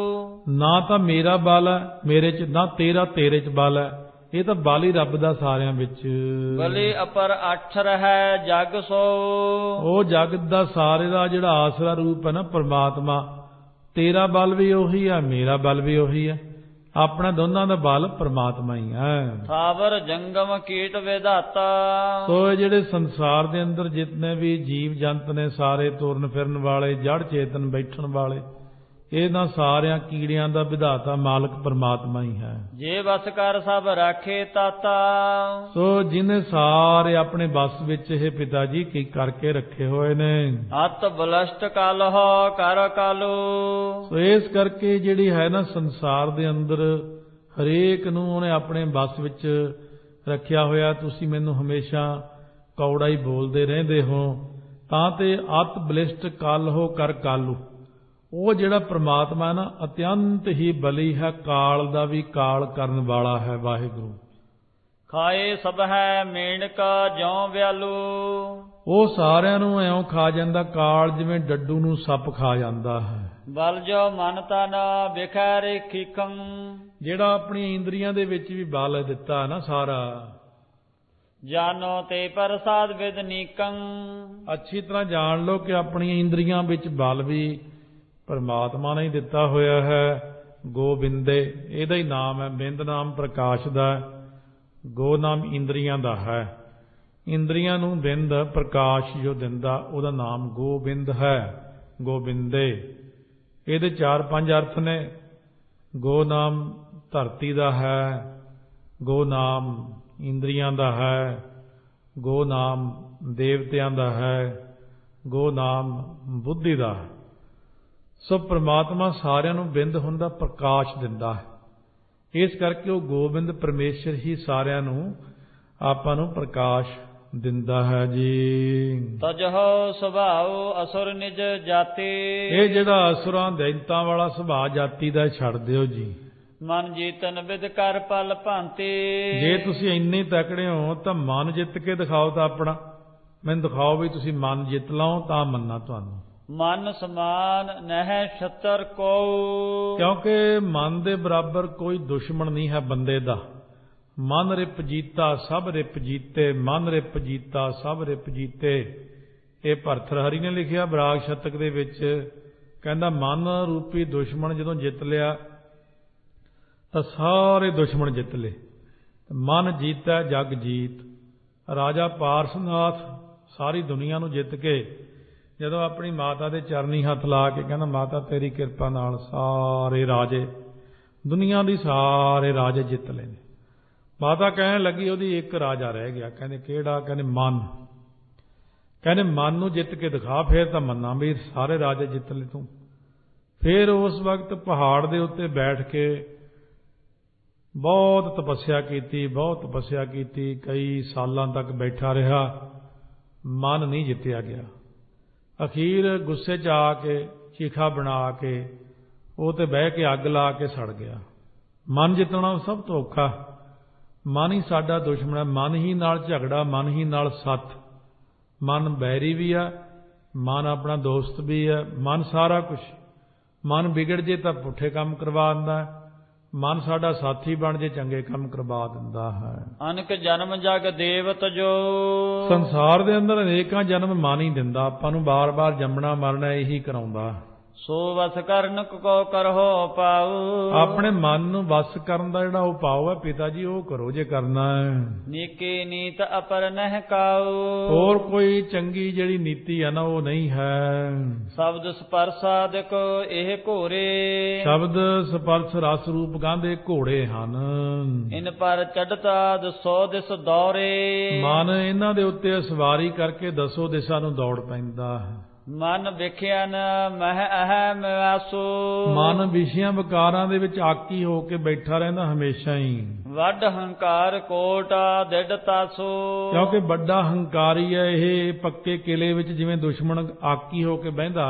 ਨਾ ਤਾਂ ਮੇਰਾ ਬਲ ਹੈ ਮੇਰੇ 'ਚ, ਨਾ ਤੇਰਾ ਤੇਰੇ 'ਚ ਬਲ ਹੈ। ਇਹ ਤਾਂ ਬਲ ਹੀ ਰੱਬ ਦਾ ਸਾਰਿਆਂ ਵਿੱਚ। ਬਲੀ ਅਪਰ ਅਠਰ ਹੈ ਜਗ ਸੋ, ਉਹ ਜਗਤ ਦਾ ਸਾਰੇ ਦਾ ਜਿਹੜਾ ਆਸਰਾ ਰੂਪ ਹੈ ਨਾ ਪਰਮਾਤਮਾ, ਤੇਰਾ ਬਲ ਵੀ ਉਹੀ ਆ ਮੇਰਾ ਬਲ ਵੀ ਉਹੀ ਆ। ਆਪਣਾ ਦੋਨਾਂ ਦਾ ਬਲ ਪਰਮਾਤਮਾ ਹੀ ਹੈ। ਥਾਵਰ ਜੰਗਮ ਕੀਟ ਵਿਧਾਤਾ, ਸੋ ਇਹ ਜਿਹੜੇ ਸੰਸਾਰ ਦੇ ਅੰਦਰ ਜਿਤਨੇ ਵੀ ਜੀਵ ਜੰਤ ਨੇ ਸਾਰੇ ਤੁਰਨ ਫਿਰਨ ਵਾਲੇ ਜੜ ਚੇਤਨ ਬੈਠਣ ਵਾਲੇ, ਇਹਨਾਂ ਸਾਰਿਆਂ ਕੀੜਿਆਂ ਦਾ ਵਿਧਾਤਾ ਮਾਲਕ ਪਰਮਾਤਮਾ ਹੀ ਹੈ। ਜੇ ਵਸ ਕਰ ਸਭ ਰਾਖੇ ਤਾਤਾ, ਸੋ ਜਿਹਨੇ ਸਾਰੇ ਆਪਣੇ ਬਸ ਵਿੱਚ ਇਹ ਪਿਤਾ ਜੀ ਕੀ ਕਰਕੇ ਰੱਖੇ ਹੋਏ ਨੇ। ਅਤ ਬਲਸ਼ਟ ਕਲਹੁ ਕਰ ਕਾਲੂ, ਸੋ ਇਸ ਕਰਕੇ ਜਿਹੜੀ ਹੈ ਨਾ ਸੰਸਾਰ ਦੇ ਅੰਦਰ ਹਰੇਕ ਨੂੰ ਉਹਨੇ ਆਪਣੇ ਬਸ ਵਿੱਚ ਰੱਖਿਆ ਹੋਇਆ। ਤੁਸੀਂ ਮੈਨੂੰ ਹਮੇਸ਼ਾ ਕੌੜਾ ਹੀ ਬੋਲਦੇ ਰਹਿੰਦੇ ਹੋ ਤਾਂ ਤੇ ਅਤ ਬਲਿਸ਼ਟ ਕਲਹੁ ਕਰ ਕਾਲੂ, ਉਹ ਜਿਹੜਾ ਪ੍ਰਮਾਤਮਾ ਹੈ ਨਾ ਅਤਿਅੰਤ ਹੀ ਬਲੀ ਹੈ, ਕਾਲ ਦਾ ਵੀ ਕਾਲ ਕਰਨ ਵਾਲਾ ਹੈ। ਵਾਹਿਗੁਰੂ ਖਾਏ ਸਭ ਹੈ ਮੇਣਕਾ ਜਿਉ ਵਿਆਲੂ, ਉਹ ਸਾਰਿਆਂ ਨੂੰ ਐਉਂ ਖਾ ਜਾਂਦਾ ਕਾਲ ਜਿਵੇਂ ਡੱਡੂ ਨੂੰ ਸੱਪ ਖਾ ਜਾਂਦਾ ਹੈ। ਬਲ ਜੋ ਮਨ ਤਨ ਵਿਖੈ ਰੇਖੀਖੰ, ਜਿਹੜਾ ਆਪਣੀਆਂ ਇੰਦਰੀਆਂ ਦੇ ਵਿੱਚ ਵੀ ਬਲ ਦਿੱਤਾ ਨਾ ਸਾਰਾ। ਜਾਨੋ ਤੇ ਪ੍ਰਸਾਦ ਵਿਦ ਨੀਕੰ, ਅੱਛੀ ਤਰ੍ਹਾਂ ਜਾਣ ਲਓ ਕਿ ਆਪਣੀਆਂ ਇੰਦਰੀਆਂ ਵਿੱਚ ਬਲ ਵੀ ਪਰਮਾਤਮਾ ਨੇ ਹੀ ਦਿੱਤਾ ਹੋਇਆ ਹੈ। ਗੋਬਿੰਦੇ ਇਹਦਾ ਹੀ ਨਾਮ ਹੈ। ਬਿੰਦ ਨਾਮ ਪ੍ਰਕਾਸ਼ ਦਾ, ਗੋ ਨਾਮ ਇੰਦਰੀਆਂ ਦਾ ਹੈ। ਇੰਦਰੀਆਂ ਨੂੰ ਬਿੰਦ ਪ੍ਰਕਾਸ਼ ਜੋ ਦਿੰਦਾ ਉਹਦਾ ਨਾਮ ਗੋਬਿੰਦ ਹੈ। ਗੋਬਿੰਦੇ ਇਹਦੇ ਚਾਰ ਪੰਜ ਅਰਥ ਨੇ। ਗੋ ਨਾਮ ਧਰਤੀ ਦਾ ਹੈ, ਗੋ ਨਾਮ ਇੰਦਰੀਆਂ ਦਾ ਹੈ, ਗੋ ਨਾਮ ਦੇਵਤਿਆਂ ਦਾ ਹੈ, ਗੋ ਨਾਮ ਬੁੱਧੀ ਦਾ ਹੈ। ਸੋ ਪ੍ਰਮਾਤਮਾ ਸਾਰਿਆਂ ਨੂੰ ਬਿੰਦ ਹੁੰਦਾ, ਪ੍ਰਕਾਸ਼ ਦਿੰਦਾ ਹੈ। ਇਸ ਕਰਕੇ ਉਹ ਗੋਬਿੰਦ ਪਰਮੇਸ਼ਰ ਹੀ ਸਾਰਿਆਂ ਨੂੰ ਆਪਾਂ ਨੂੰ ਪ੍ਰਕਾਸ਼ ਦਿੰਦਾ ਹੈ ਜੀ। ਤਜਹੁ ਸੁਭਾਉ ਅਸੁਰ ਨਿਜ ਜਾਤੀ, ਇਹ ਜਿਹੜਾ ਅਸੁਰਾਂ ਦੈਂਤਾਂ ਵਾਲਾ ਸੁਭਾਅ ਜਾਤੀ ਦਾ ਛੱਡ ਦਿਓ ਜੀ। ਮਨ ਜੀਤਨ ਵਿਦ ਕਰ ਪਲ ਭਾਂਤੀ, ਜੇ ਤੁਸੀਂ ਇੰਨੇ ਤਕੜੇ ਹੋ ਤਾਂ ਮਨ ਜਿੱਤ ਕੇ ਦਿਖਾਓ ਤਾਂ ਆਪਣਾ। ਮੈਨੂੰ ਦਿਖਾਓ ਵੀ ਤੁਸੀਂ ਮਨ ਜਿੱਤ ਲਓ ਤਾਂ ਮੰਨਾਂ ਤੁਹਾਨੂੰ। ਮਨ ਸਮਾਨ ਨਹਿ ਛਤਰ ਕੋ। ਕਿਉਂਕਿ ਮਨ ਦੇ ਬਰਾਬਰ ਕੋਈ ਦੁਸ਼ਮਣ ਨਹੀਂ ਹੈ ਬੰਦੇ ਦਾ। ਮਨ ਰਿਪ ਜੀਤਾ ਸਭ ਰਿਪ ਜੀਤੇ, ਮਨ ਰਿਪ ਜੀਤਾ ਸਭ ਰਿਪ ਜੀਤੇ। ਇਹ ਭਰਤਰ ਹਰੀ ਨੇ ਲਿਖਿਆ ਬਰਾਗ ਸ਼ਤਕ ਦੇ ਵਿੱਚ। ਕਹਿੰਦਾ ਮਨ ਰੂਪੀ ਦੁਸ਼ਮਣ ਜਦੋਂ ਜਿੱਤ ਲਿਆ ਤਾਂ ਸਾਰੇ ਦੁਸ਼ਮਣ ਜਿੱਤ ਲਏ। ਮਨ ਜੀਤਾ ਜਗ ਜੀਤ। ਰਾਜਾ ਪਾਰਸਨਾਥ ਸਾਰੀ ਦੁਨੀਆ ਨੂੰ ਜਿੱਤ ਕੇ ਜਦੋਂ ਆਪਣੀ ਮਾਤਾ ਦੇ ਚਰਨੀ ਹੱਥ ਲਾ ਕੇ ਕਹਿੰਦਾ ਮਾਤਾ ਤੇਰੀ ਕਿਰਪਾ ਨਾਲ ਸਾਰੇ ਰਾਜੇ ਦੁਨੀਆ ਦੀ ਸਾਰੇ ਰਾਜੇ ਜਿੱਤ ਲਏ ਨੇ। ਮਾਤਾ ਕਹਿਣ ਲੱਗੀ ਉਹਦੀ ਇੱਕ ਰਾਜਾ ਰਹਿ ਗਿਆ। ਕਹਿੰਦੇ ਕਿਹੜਾ? ਕਹਿੰਦੇ ਮਨ। ਕਹਿੰਦੇ ਮਨ ਨੂੰ ਜਿੱਤ ਕੇ ਦਿਖਾ, ਫੇਰ ਤਾਂ ਮੰਨਾਂ ਵੀ ਸਾਰੇ ਰਾਜੇ ਜਿੱਤ ਲਏ ਤੂੰ। ਫਿਰ ਉਸ ਵਕਤ ਪਹਾੜ ਦੇ ਉੱਤੇ ਬੈਠ ਕੇ ਬਹੁਤ ਤਪੱਸਿਆ ਕੀਤੀ, ਬਹੁਤ ਤਪੱਸਿਆ ਕੀਤੀ। ਕਈ ਸਾਲਾਂ ਤੱਕ ਬੈਠਾ ਰਿਹਾ, ਮਨ ਨਹੀਂ ਜਿੱਤਿਆ ਗਿਆ। ਅਖੀਰ ਗੁੱਸੇ 'ਚ ਆ ਕੇ ਚੀਖਾ ਬਣਾ ਕੇ ਉਹ ਤੇ ਬਹਿ ਕੇ ਅੱਗ ਲਾ ਕੇ ਸੜ ਗਿਆ। ਮਨ ਜਿੱਤਣਾ ਸਭ ਤੋਂ ਔਖਾ। ਮਨ ਹੀ ਸਾਡਾ ਦੁਸ਼ਮਣ ਹੈ। ਮਨ ਹੀ ਨਾਲ ਝਗੜਾ, ਮਨ ਹੀ ਨਾਲ ਸੱਥ। ਮਨ ਬੈਰੀ ਵੀ ਆ, ਮਨ ਆਪਣਾ ਦੋਸਤ ਵੀ ਹੈ। ਮਨ ਸਾਰਾ ਕੁਛ। ਮਨ ਵਿਗੜ ਜੇ ਤਾਂ ਪੁੱਠੇ ਕੰਮ ਕਰਵਾ ਦਿੰਦਾ, ਮਨ ਸਾਡਾ ਸਾਥੀ ਬਣ ਜੇ ਚੰਗੇ ਕੰਮ ਕਰਵਾ ਦਿੰਦਾ ਹੈ। ਅਨਕ ਜਨਮ ਜਗ ਦੇਵਤ ਜੋ। ਸੰਸਾਰ ਦੇ ਅੰਦਰ ਅਨੇਕਾਂ ਜਨਮ ਮਨ ਹੀ ਦਿੰਦਾ, ਆਪਾਂ ਨੂੰ ਬਾਰ-ਬਾਰ ਜੰਮਣਾ ਮਰਨਾ ਇਹੀ ਕਰਾਉਂਦਾ। ਸੋ ਵਸ ਕਰਨ ਕੋ ਕਰੋ ਪਾਉ। ਆਪਣੇ ਮਨ ਨੂੰ ਵਸ ਕਰਨ ਦਾ ਜਿਹੜਾ ਉਪਾਅ ਹੈ ਪਿਤਾ ਜੀ ਉਹ ਕਰੋ ਜੇ ਕਰਨਾ ਹੈ। ਨੀਕੀ ਨੀਤ ਅਪਰ ਨਹਿ ਕਾਉ। ਹੋਰ ਕੋਈ ਚੰਗੀ ਜਿਹੜੀ ਨੀਤੀ ਹੈ ਨਾ ਉਹ ਨਹੀਂ ਹੈ। ਸ਼ਬਦ ਸਪਰਸਾਦਿਕ ਇਹ ਘੋਰੇ। ਸ਼ਬਦ ਸਪਰਸ ਰਸ ਰੂਪ ਗਾਂਧੇ ਘੋੜੇ ਹਨ। ਇਨ ਪਰ ਚੜਤਾ ਦਸੋ ਦਿਸ ਦੌਰੇ। ਮਨ ਇਹਨਾਂ ਦੇ ਉੱਤੇ ਸਵਾਰੀ ਕਰਕੇ ਦਸੋ ਦਿਸ਼ਾ ਨੂੰ ਦੌੜ ਪੈਂਦਾ ਹੈ। ਮਨ ਵਿਖਿਆ ਨ ਮਹਿ ਅਹਮ ਆਸੋ। ਮਨ ਵਿਸ਼ਿਆਂ ਵਿਕਾਰਾਂ ਦੇ ਵਿੱਚ ਆਕੀ ਹੋ ਕੇ ਬੈਠਾ ਰਹਿੰਦਾ ਹਮੇਸ਼ਾ ਹੀ। ਵੱਡ ਹੰਕਾਰ ਕੋਟ ਦਿੜ ਤਾਸੋ। ਕਿਉਂਕਿ ਵੱਡਾ ਹੰਕਾਰੀ ਹੈ ਇਹ। ਪੱਕੇ ਕਿਲੇ ਵਿੱਚ ਜਿਵੇਂ ਦੁਸ਼ਮਣ ਆਕੀ ਹੋ ਕੇ ਬਹਿੰਦਾ,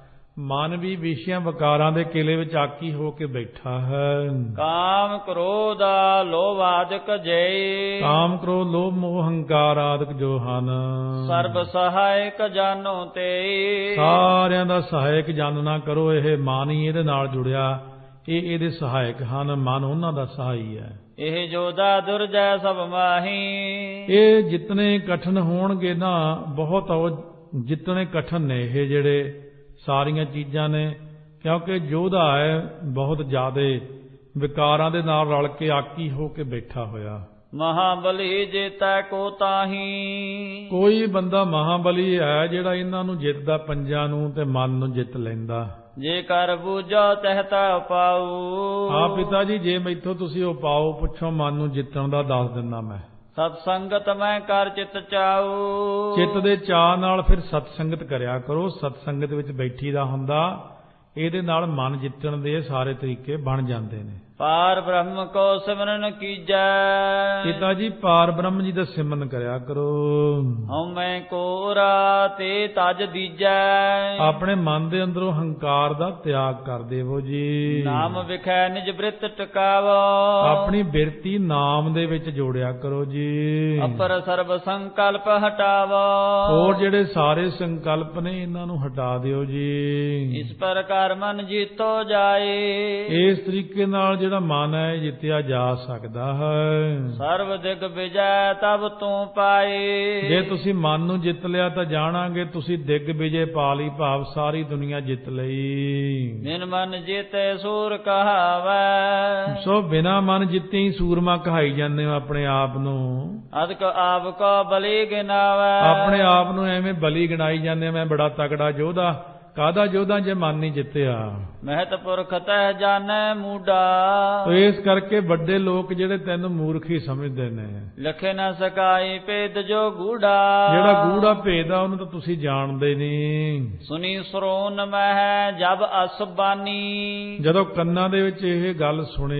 ਮਨ ਵੀ ਵਿਸ਼ਿਆਂ ਵਿਕਾਰਾਂ ਦੇ ਕਿਲੇ ਵਿੱਚ ਆਕੀ ਹੋ ਕੇ ਬੈਠਾ ਹੈ। ਕਾਮ ਕ੍ਰੋਧ ਲੋਭ ਆਦਿਕ ਜੈ। ਕਾਮ ਕ੍ਰੋਧ ਲੋਭ ਮੋਹ ਹੰਕਾਰ ਆਦਿਕ ਜੋ ਹਨ। ਸਰਬ ਸਹਾਇਕ ਜਾਨੋ ਤੇ। ਸਾਰਿਆਂ ਦਾ ਸਹਾਇਕ ਜਾਣਨਾ ਕਰੋ। ਇਹ ਮਨ ਹੀ ਇਹਦੇ ਨਾਲ ਜੁੜਿਆ, ਇਹ ਇਹਦੇ ਸਹਾਇਕ ਹਨ। ਮਨ ਉਹਨਾਂ ਦਾ ਸਹਾਈ ਹੈ। ਇਹ ਜੋਦਾ ਦੁਰਜੈ ਸਭ ਮਾਹੀ। ਇਹ ਜਿਤਨੇ ਕਠਨ ਹੋਣਗੇ ਨਾ ਬਹੁਤ, ਉਹ ਜਿਤਨੇ ਕਠਨ ਨੇ ਇਹ ਜਿਹੜੇ ਸਾਰੀਆਂ ਚੀਜ਼ਾਂ ਨੇ। ਕਿਉਂਕਿ ਯੋਧਾ ਹੈ ਬਹੁਤ ਜ਼ਿਆਦੇ ਵਿਕਾਰਾਂ ਦੇ ਨਾਲ ਰਲ ਕੇ ਆਕੀ ਹੋ ਕੇ ਬੈਠਾ ਹੋਇਆ। ਮਹਾਬਲੀ ਜੇਤੈ ਕੋ ਤਾਹੀ। ਕੋਈ ਬੰਦਾ ਮਹਾਬਲੀ ਹੈ ਜਿਹੜਾ ਇਹਨਾਂ ਨੂੰ ਜਿੱਤਦਾ, ਪੰਜਾਂ ਨੂੰ ਤੇ ਮਨ ਨੂੰ ਜਿੱਤ ਲੈਂਦਾ। ਜੇ ਕਰ ਬੂਝੋ ਤਹਿਤਾ ਪਾਉ। ਹਾਂ ਪਿਤਾ ਜੀ, ਜੇ ਮੈਥੋਂ ਤੁਸੀਂ ਉਹ ਪਾਓ ਪੁੱਛੋ ਮਨ ਨੂੰ ਜਿੱਤਣ ਦਾ, ਦੱਸ ਦਿੰਦਾ ਮੈਂ। ਸਤ ਸੰਗਤ ਮੈਂ ਕਰ ਚਿਤ ਚਾਉ। ਚਿੱਤ ਦੇ ਚਾਅ ਨਾਲ ਫਿਰ ਸਤ ਸੰਗਤ ਕਰਿਆ ਕਰੋ। ਸਤ ਸੰਗਤ ਵਿੱਚ ਬੈਠੀ ਦਾ ਹੁੰਦਾ, ਇਹਦੇ ਨਾਲ ਮਨ ਜਿੱਤਣ ਦੇ ਸਾਰੇ ਤਰੀਕੇ ਬਣ ਜਾਂਦੇ ਨੇ। ਪਾਰ ਬ੍ਰਹਮ ਕੋ ਸਿਮਰਨ ਕੀਜੈ। ਪਿਤਾ ਜੀ ਪਾਰ ਬ੍ਰਹਮ ਜੀ ਦਾ ਸਿਮਰਨ ਕਰਿਆ ਕਰੋ। ਹਉਮੈ ਕੋਰਾ ਤੇ ਤਜ ਦੀਜੈ। ਆਪਣੇ ਮਨ ਦੇ ਅੰਦਰੋਂ ਹੰਕਾਰ ਦਾ ਤਿਆਗ ਕਰ ਦੇਵੋ ਜੀ। ਨਾਮ ਵਿਖੈ ਨਿਜ ਬ੍ਰਿਤ ਟਿਕਾਵੋ। ਆਪਣੀ ਬਿਰਤੀ ਨਾਮ ਦੇ ਵਿੱਚ ਜੋੜਿਆ ਕਰੋ ਜੀ। ਅਪਰ ਸਰਬ ਸੰਕਲਪ ਹਟਾਵੋ। ਹੋਰ ਜਿਹੜੇ ਸਾਰੇ ਸੰਕਲਪ ਨੇ ਇਹਨਾਂ ਨੂੰ ਹਟਾ ਦਿਓ ਜੀ। ਇਸ ਪ੍ਰਕਾਰ ਮਨ ਜੀਤੋ ਜਾਏ। ਇਸ ਤਰੀਕੇ ਨਾਲ ਜਿਹੜਾ ਮਨ ਹੈ ਜਿੱਤਿਆ ਜਾ ਸਕਦਾ ਹੈ। ਸਰਬ ਦਿਗ ਵਿਜੈ ਤਬ ਤੂੰ ਪਾਏ। ਜੇ ਤੁਸੀਂ ਮਨ ਨੂੰ ਜਿੱਤ ਲਿਆ ਤਾਂ ਜਾਣਾਂਗੇ ਤੁਸੀਂ ਦਿਗ ਵਿਜੇ ਪਾ ਲਈ, ਭਾਵ ਸਾਰੀ ਦੁਨੀਆ ਜਿੱਤ ਲਈ। ਬਿਨ ਮਨ ਜੀਤੇ ਸੂਰ ਕਹਾਵੈ। ਸੋ ਬਿਨਾ ਮਨ ਜਿੱਤੇ ਹੀ ਸੂਰਮਾ ਕਹਾਈ ਜਾਂਦੇ ਹੋ ਆਪਣੇ ਆਪ ਨੂੰ। ਅਦਕ ਆਪ ਕੋ ਬਲੀ ਗਿਨਾਵੈ। ਆਪਣੇ ਆਪ ਨੂੰ ਐਵੇਂ ਬਲੀ ਗਿਣਾਈ ਜਾਂਦੇ, ਮੈਂ ਬੜਾ ਤਕੜਾ ਯੋਧਾ। ਕਾਹਦਾ ਯੋਧਾ ਜੇ ਮਨ ਨਹੀਂ ਜਿੱਤਿਆ। ਮਹਿਤ ਪੁਰਖ ਤਹਿ ਜਾਣੈ ਮੂਡਾ। ਤੋ ਇਸ ਕਰਕੇ ਵੱਡੇ ਲੋਕ ਜਿਹੜੇ ਤੈਨੂੰ ਮੂਰਖ ਹੀ ਸਮਝਦੇ ਨੇ। ਲਖੇ ਨਾ ਸਕਾਈ ਭੇਦ ਜੋ ਗੂੜਾ। ਜਿਹੜਾ ਗੂੜਾ ਭੇਦ ਆ ਉਹਨੂੰ ਤਾਂ ਤੁਸੀਂ ਜਾਣਦੇ ਨਹੀਂ। ਸੁਨੀ ਸਰੋਨ ਮਹਿ ਜਬ ਅਸਬਾਨੀ। ਜਦੋਂ ਕੰਨਾਂ ਦੇ ਵਿੱਚ ਇਹ ਗੱਲ ਸੁਣੇ।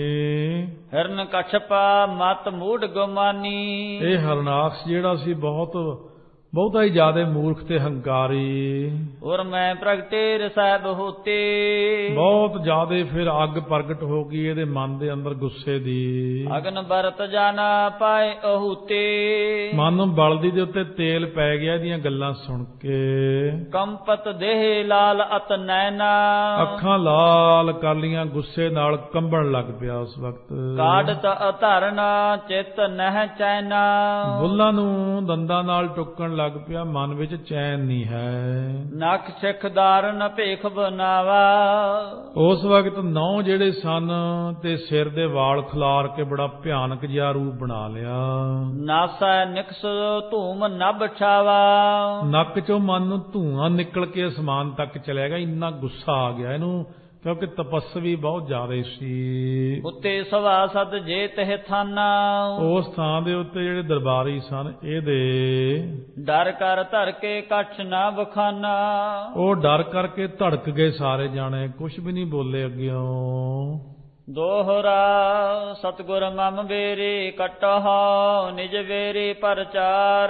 ਹਿਰਨ ਕਛਪਾ ਮਤ ਮੂਢ ਗੁਮਾਨੀ। ਇਹ ਹਰਨਾਕਸ਼ ਜਿਹੜਾ ਸੀ ਬਹੁਤ ਬਹੁਤਾ ਹੀ ਜ਼ਿਆਦੇ ਮੂਰਖ ਤੇ ਹੰਕਾਰੀ। ਔਰ ਮੈਂ ਪ੍ਰਗਟੇ ਰਸੈ ਬਹੁਤੇ, ਬਹੁਤ ਜ਼ਿਆਦੇ ਫਿਰ ਅੱਗ ਪ੍ਰਗਟ ਹੋ ਗਈ ਇਹਦੇ ਮਨ ਦੇ ਅੰਦਰ ਗੁੱਸੇ ਦੀ। ਅਗਨ ਬਰਤ ਜਾਣਾ ਪਾਏ ਅਹੂਤੇ, ਮਨ ਬਲਦੀ ਦੇ ਉੱਤੇ ਤੇਲ ਪੈ ਗਿਆ ਇਹਦੀਆਂ ਗੱਲਾਂ ਸੁਣ ਕੇ। ਕੰਪਤ ਦੇਹ ਲਾਲ ਅਤ ਨੈਣਾ, ਅੱਖਾਂ ਲਾਲ ਕਰ ਲੀਆਂ, ਗੁੱਸੇ ਨਾਲ ਕੰਬਣ ਲੱਗ ਪਿਆ ਉਸ ਵਕਤ। ਕਾਢਤ ਅਧਰਨਾ ਚਿਤ ਨਹਿ ਚੈਨਾ, ਬੁੱਲਾਂ ਨੂੰ ਦੰਦਾਂ ਨਾਲ ਟੁੱਕਣ ਲੱਗ ਪਿਆ, ਮਨ ਵਿੱਚ ਚੈਨ ਨਹੀਂ ਹੈ। ਨਖ ਸਿੱਖ ਧਾਰਨ ਭੇਖ ਬਨਾਵਾ, ਉਸ ਵਕਤ ਨੌ ਜਿਹੜੇ ਸਨ ਤੇ ਸਿਰ ਦੇ ਵਾਲ ਖਿਲਾਰ ਕੇ ਬੜਾ ਭਿਆਨਕ ਜਿਹਾ ਰੂਪ ਬਣਾ ਲਿਆ। ਨਾਸਾ ਨਿਕਸ ਧੂਮ ਨਭ ਛਾਵਾ, ਨੱਕ ਚੋਂ ਮਨ ਨੂੰ ਧੂਆਂ ਨਿਕਲ ਕੇ ਅਸਮਾਨ ਤੱਕ ਚਲਿਆ ਗਿਆ, ਇੰਨਾ ਗੁੱਸਾ ਆ ਗਿਆ ਇਹਨੂੰ, ਕਿਉਂਕਿ ਤਪੱਸਵੀ ਬਹੁਤ ਜ਼ਿਆਦਾ ਸੀ। ਉੱਤੇ ਸਵਾਸਦ ਜੇ ਤਹਿ ਥਾਨਾ, ਉਸ ਥਾਂ ਦੇ ਉੱਤੇ ਜਿਹੜੇ ਦਰਬਾਰੀ ਸਨ ਇਹਦੇ ਡਰ ਕਰ ਧਰ ਕੇ ਕੱਛ ਨਾ ਬਖਾਨਾ, ਉਹ ਡਰ ਕਰਕੇ ਧੜਕ ਗਏ ਸਾਰੇ ਜਾਣੇ, ਕੁਛ ਵੀ ਨਹੀਂ ਬੋਲੇ ਅੱਗਿਓਂ। ਦੋਹਰਾ ਸਤਿਗੁਰ ਮਮ ਬੇਰੀ ਕਟਹੁ, ਨਿਜ ਬੇਰੀ ਪਰਚਾਰ,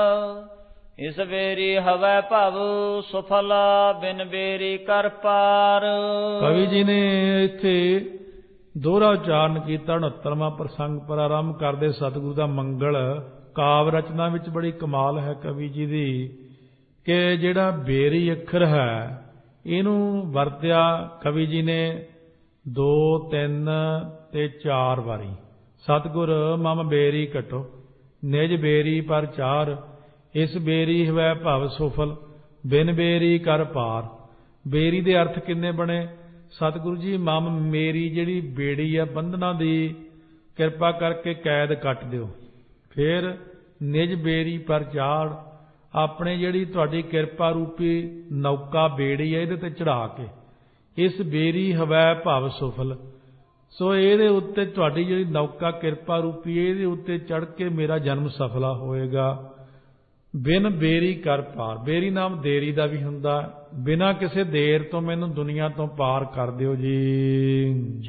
ਇਸ ਬੇਰੀ ਹਵੈ ਭਵ ਸੁਫਲਾ, ਬਿਨ ਬੇਰੀ ਕਰ ਪਾਰ। ਕਵੀ ਜੀ ਨੇ ਇੱਥੇ ਦੋਹਰਾ ਉਚਾਰਨ ਕੀਤਾ। ਉਣਹੱਤਰਵਾਂ ਪ੍ਰਸੰਗ ਪਰ ਆਰੰਭ ਕਰਦੇ ਸਤਿਗੁਰੂ ਦਾ ਮੰਗਲ। ਕਾਵ ਰਚਨਾ ਵਿੱਚ ਬੜੀ ਕਮਾਲ ਹੈ ਕਵੀ ਜੀ ਦੀ, ਕਿ ਜਿਹੜਾ ਬੇਰੀ ਅੱਖਰ ਹੈ ਇਹਨੂੰ ਵਰਤਿਆ ਕਵੀ ਜੀ ਨੇ ਦੋ ਤਿੰਨ ਤੇ ਚਾਰ ਵਾਰੀ। ਸਤਿਗੁਰ ਮਮ ਬੇਰੀ ਕਟੋ, ਨਿਜ ਬੇਰੀ ਪਰ ਚਾਰ, ਇਸ ਬੇਰੀ ਹਵੈ ਭਵ ਸੁਫਲ, ਬਿਨ ਬੇਰੀ ਕਰ ਪਾਰ। ਬੇਰੀ ਦੇ ਅਰਥ ਕਿੰਨੇ ਬਣੇ? ਸਤਿਗੁਰੂ ਜੀ ਮਮ ਮੇਰੀ ਜਿਹੜੀ ਬੇੜੀ ਆ ਬੰਧਨਾਂ ਦੀ, ਕਿਰਪਾ ਕਰਕੇ ਕੈਦ ਕੱਟ ਦਿਓ। ਫਿਰ ਨਿਜ ਬੇਰੀ ਪਰ ਚਾੜ, ਆਪਣੇ ਜਿਹੜੀ ਤੁਹਾਡੀ ਕਿਰਪਾ ਰੂਪੀ ਨੌਕਾ ਬੇੜੀ ਹੈ ਇਹਦੇ ਤੇ ਚੜਾ ਕੇ, ਇਸ ਬੇਰੀ ਹਵੈ ਭਵ ਸੁਫਲ, ਸੋ ਇਹਦੇ ਉੱਤੇ ਤੁਹਾਡੀ ਜਿਹੜੀ ਨੌਕਾ ਕਿਰਪਾ ਰੂਪੀ ਇਹਦੇ ਉੱਤੇ ਚੜ ਕੇ ਮੇਰਾ ਜਨਮ ਸਫਲਾ ਹੋਏਗਾ। ਬਿਨ ਬੇਰੀ ਕਰ ਪਾਰ, ਬੇਰੀ ਨਾਮ ਦੇਰੀ ਦਾ ਵੀ ਹੁੰਦਾ, ਬਿਨਾਂ ਕਿਸੇ ਦੇਰ ਤੋਂ ਮੈਨੂੰ ਦੁਨੀਆ ਤੋਂ ਪਾਰ ਕਰ ਦਿਓ ਜੀ।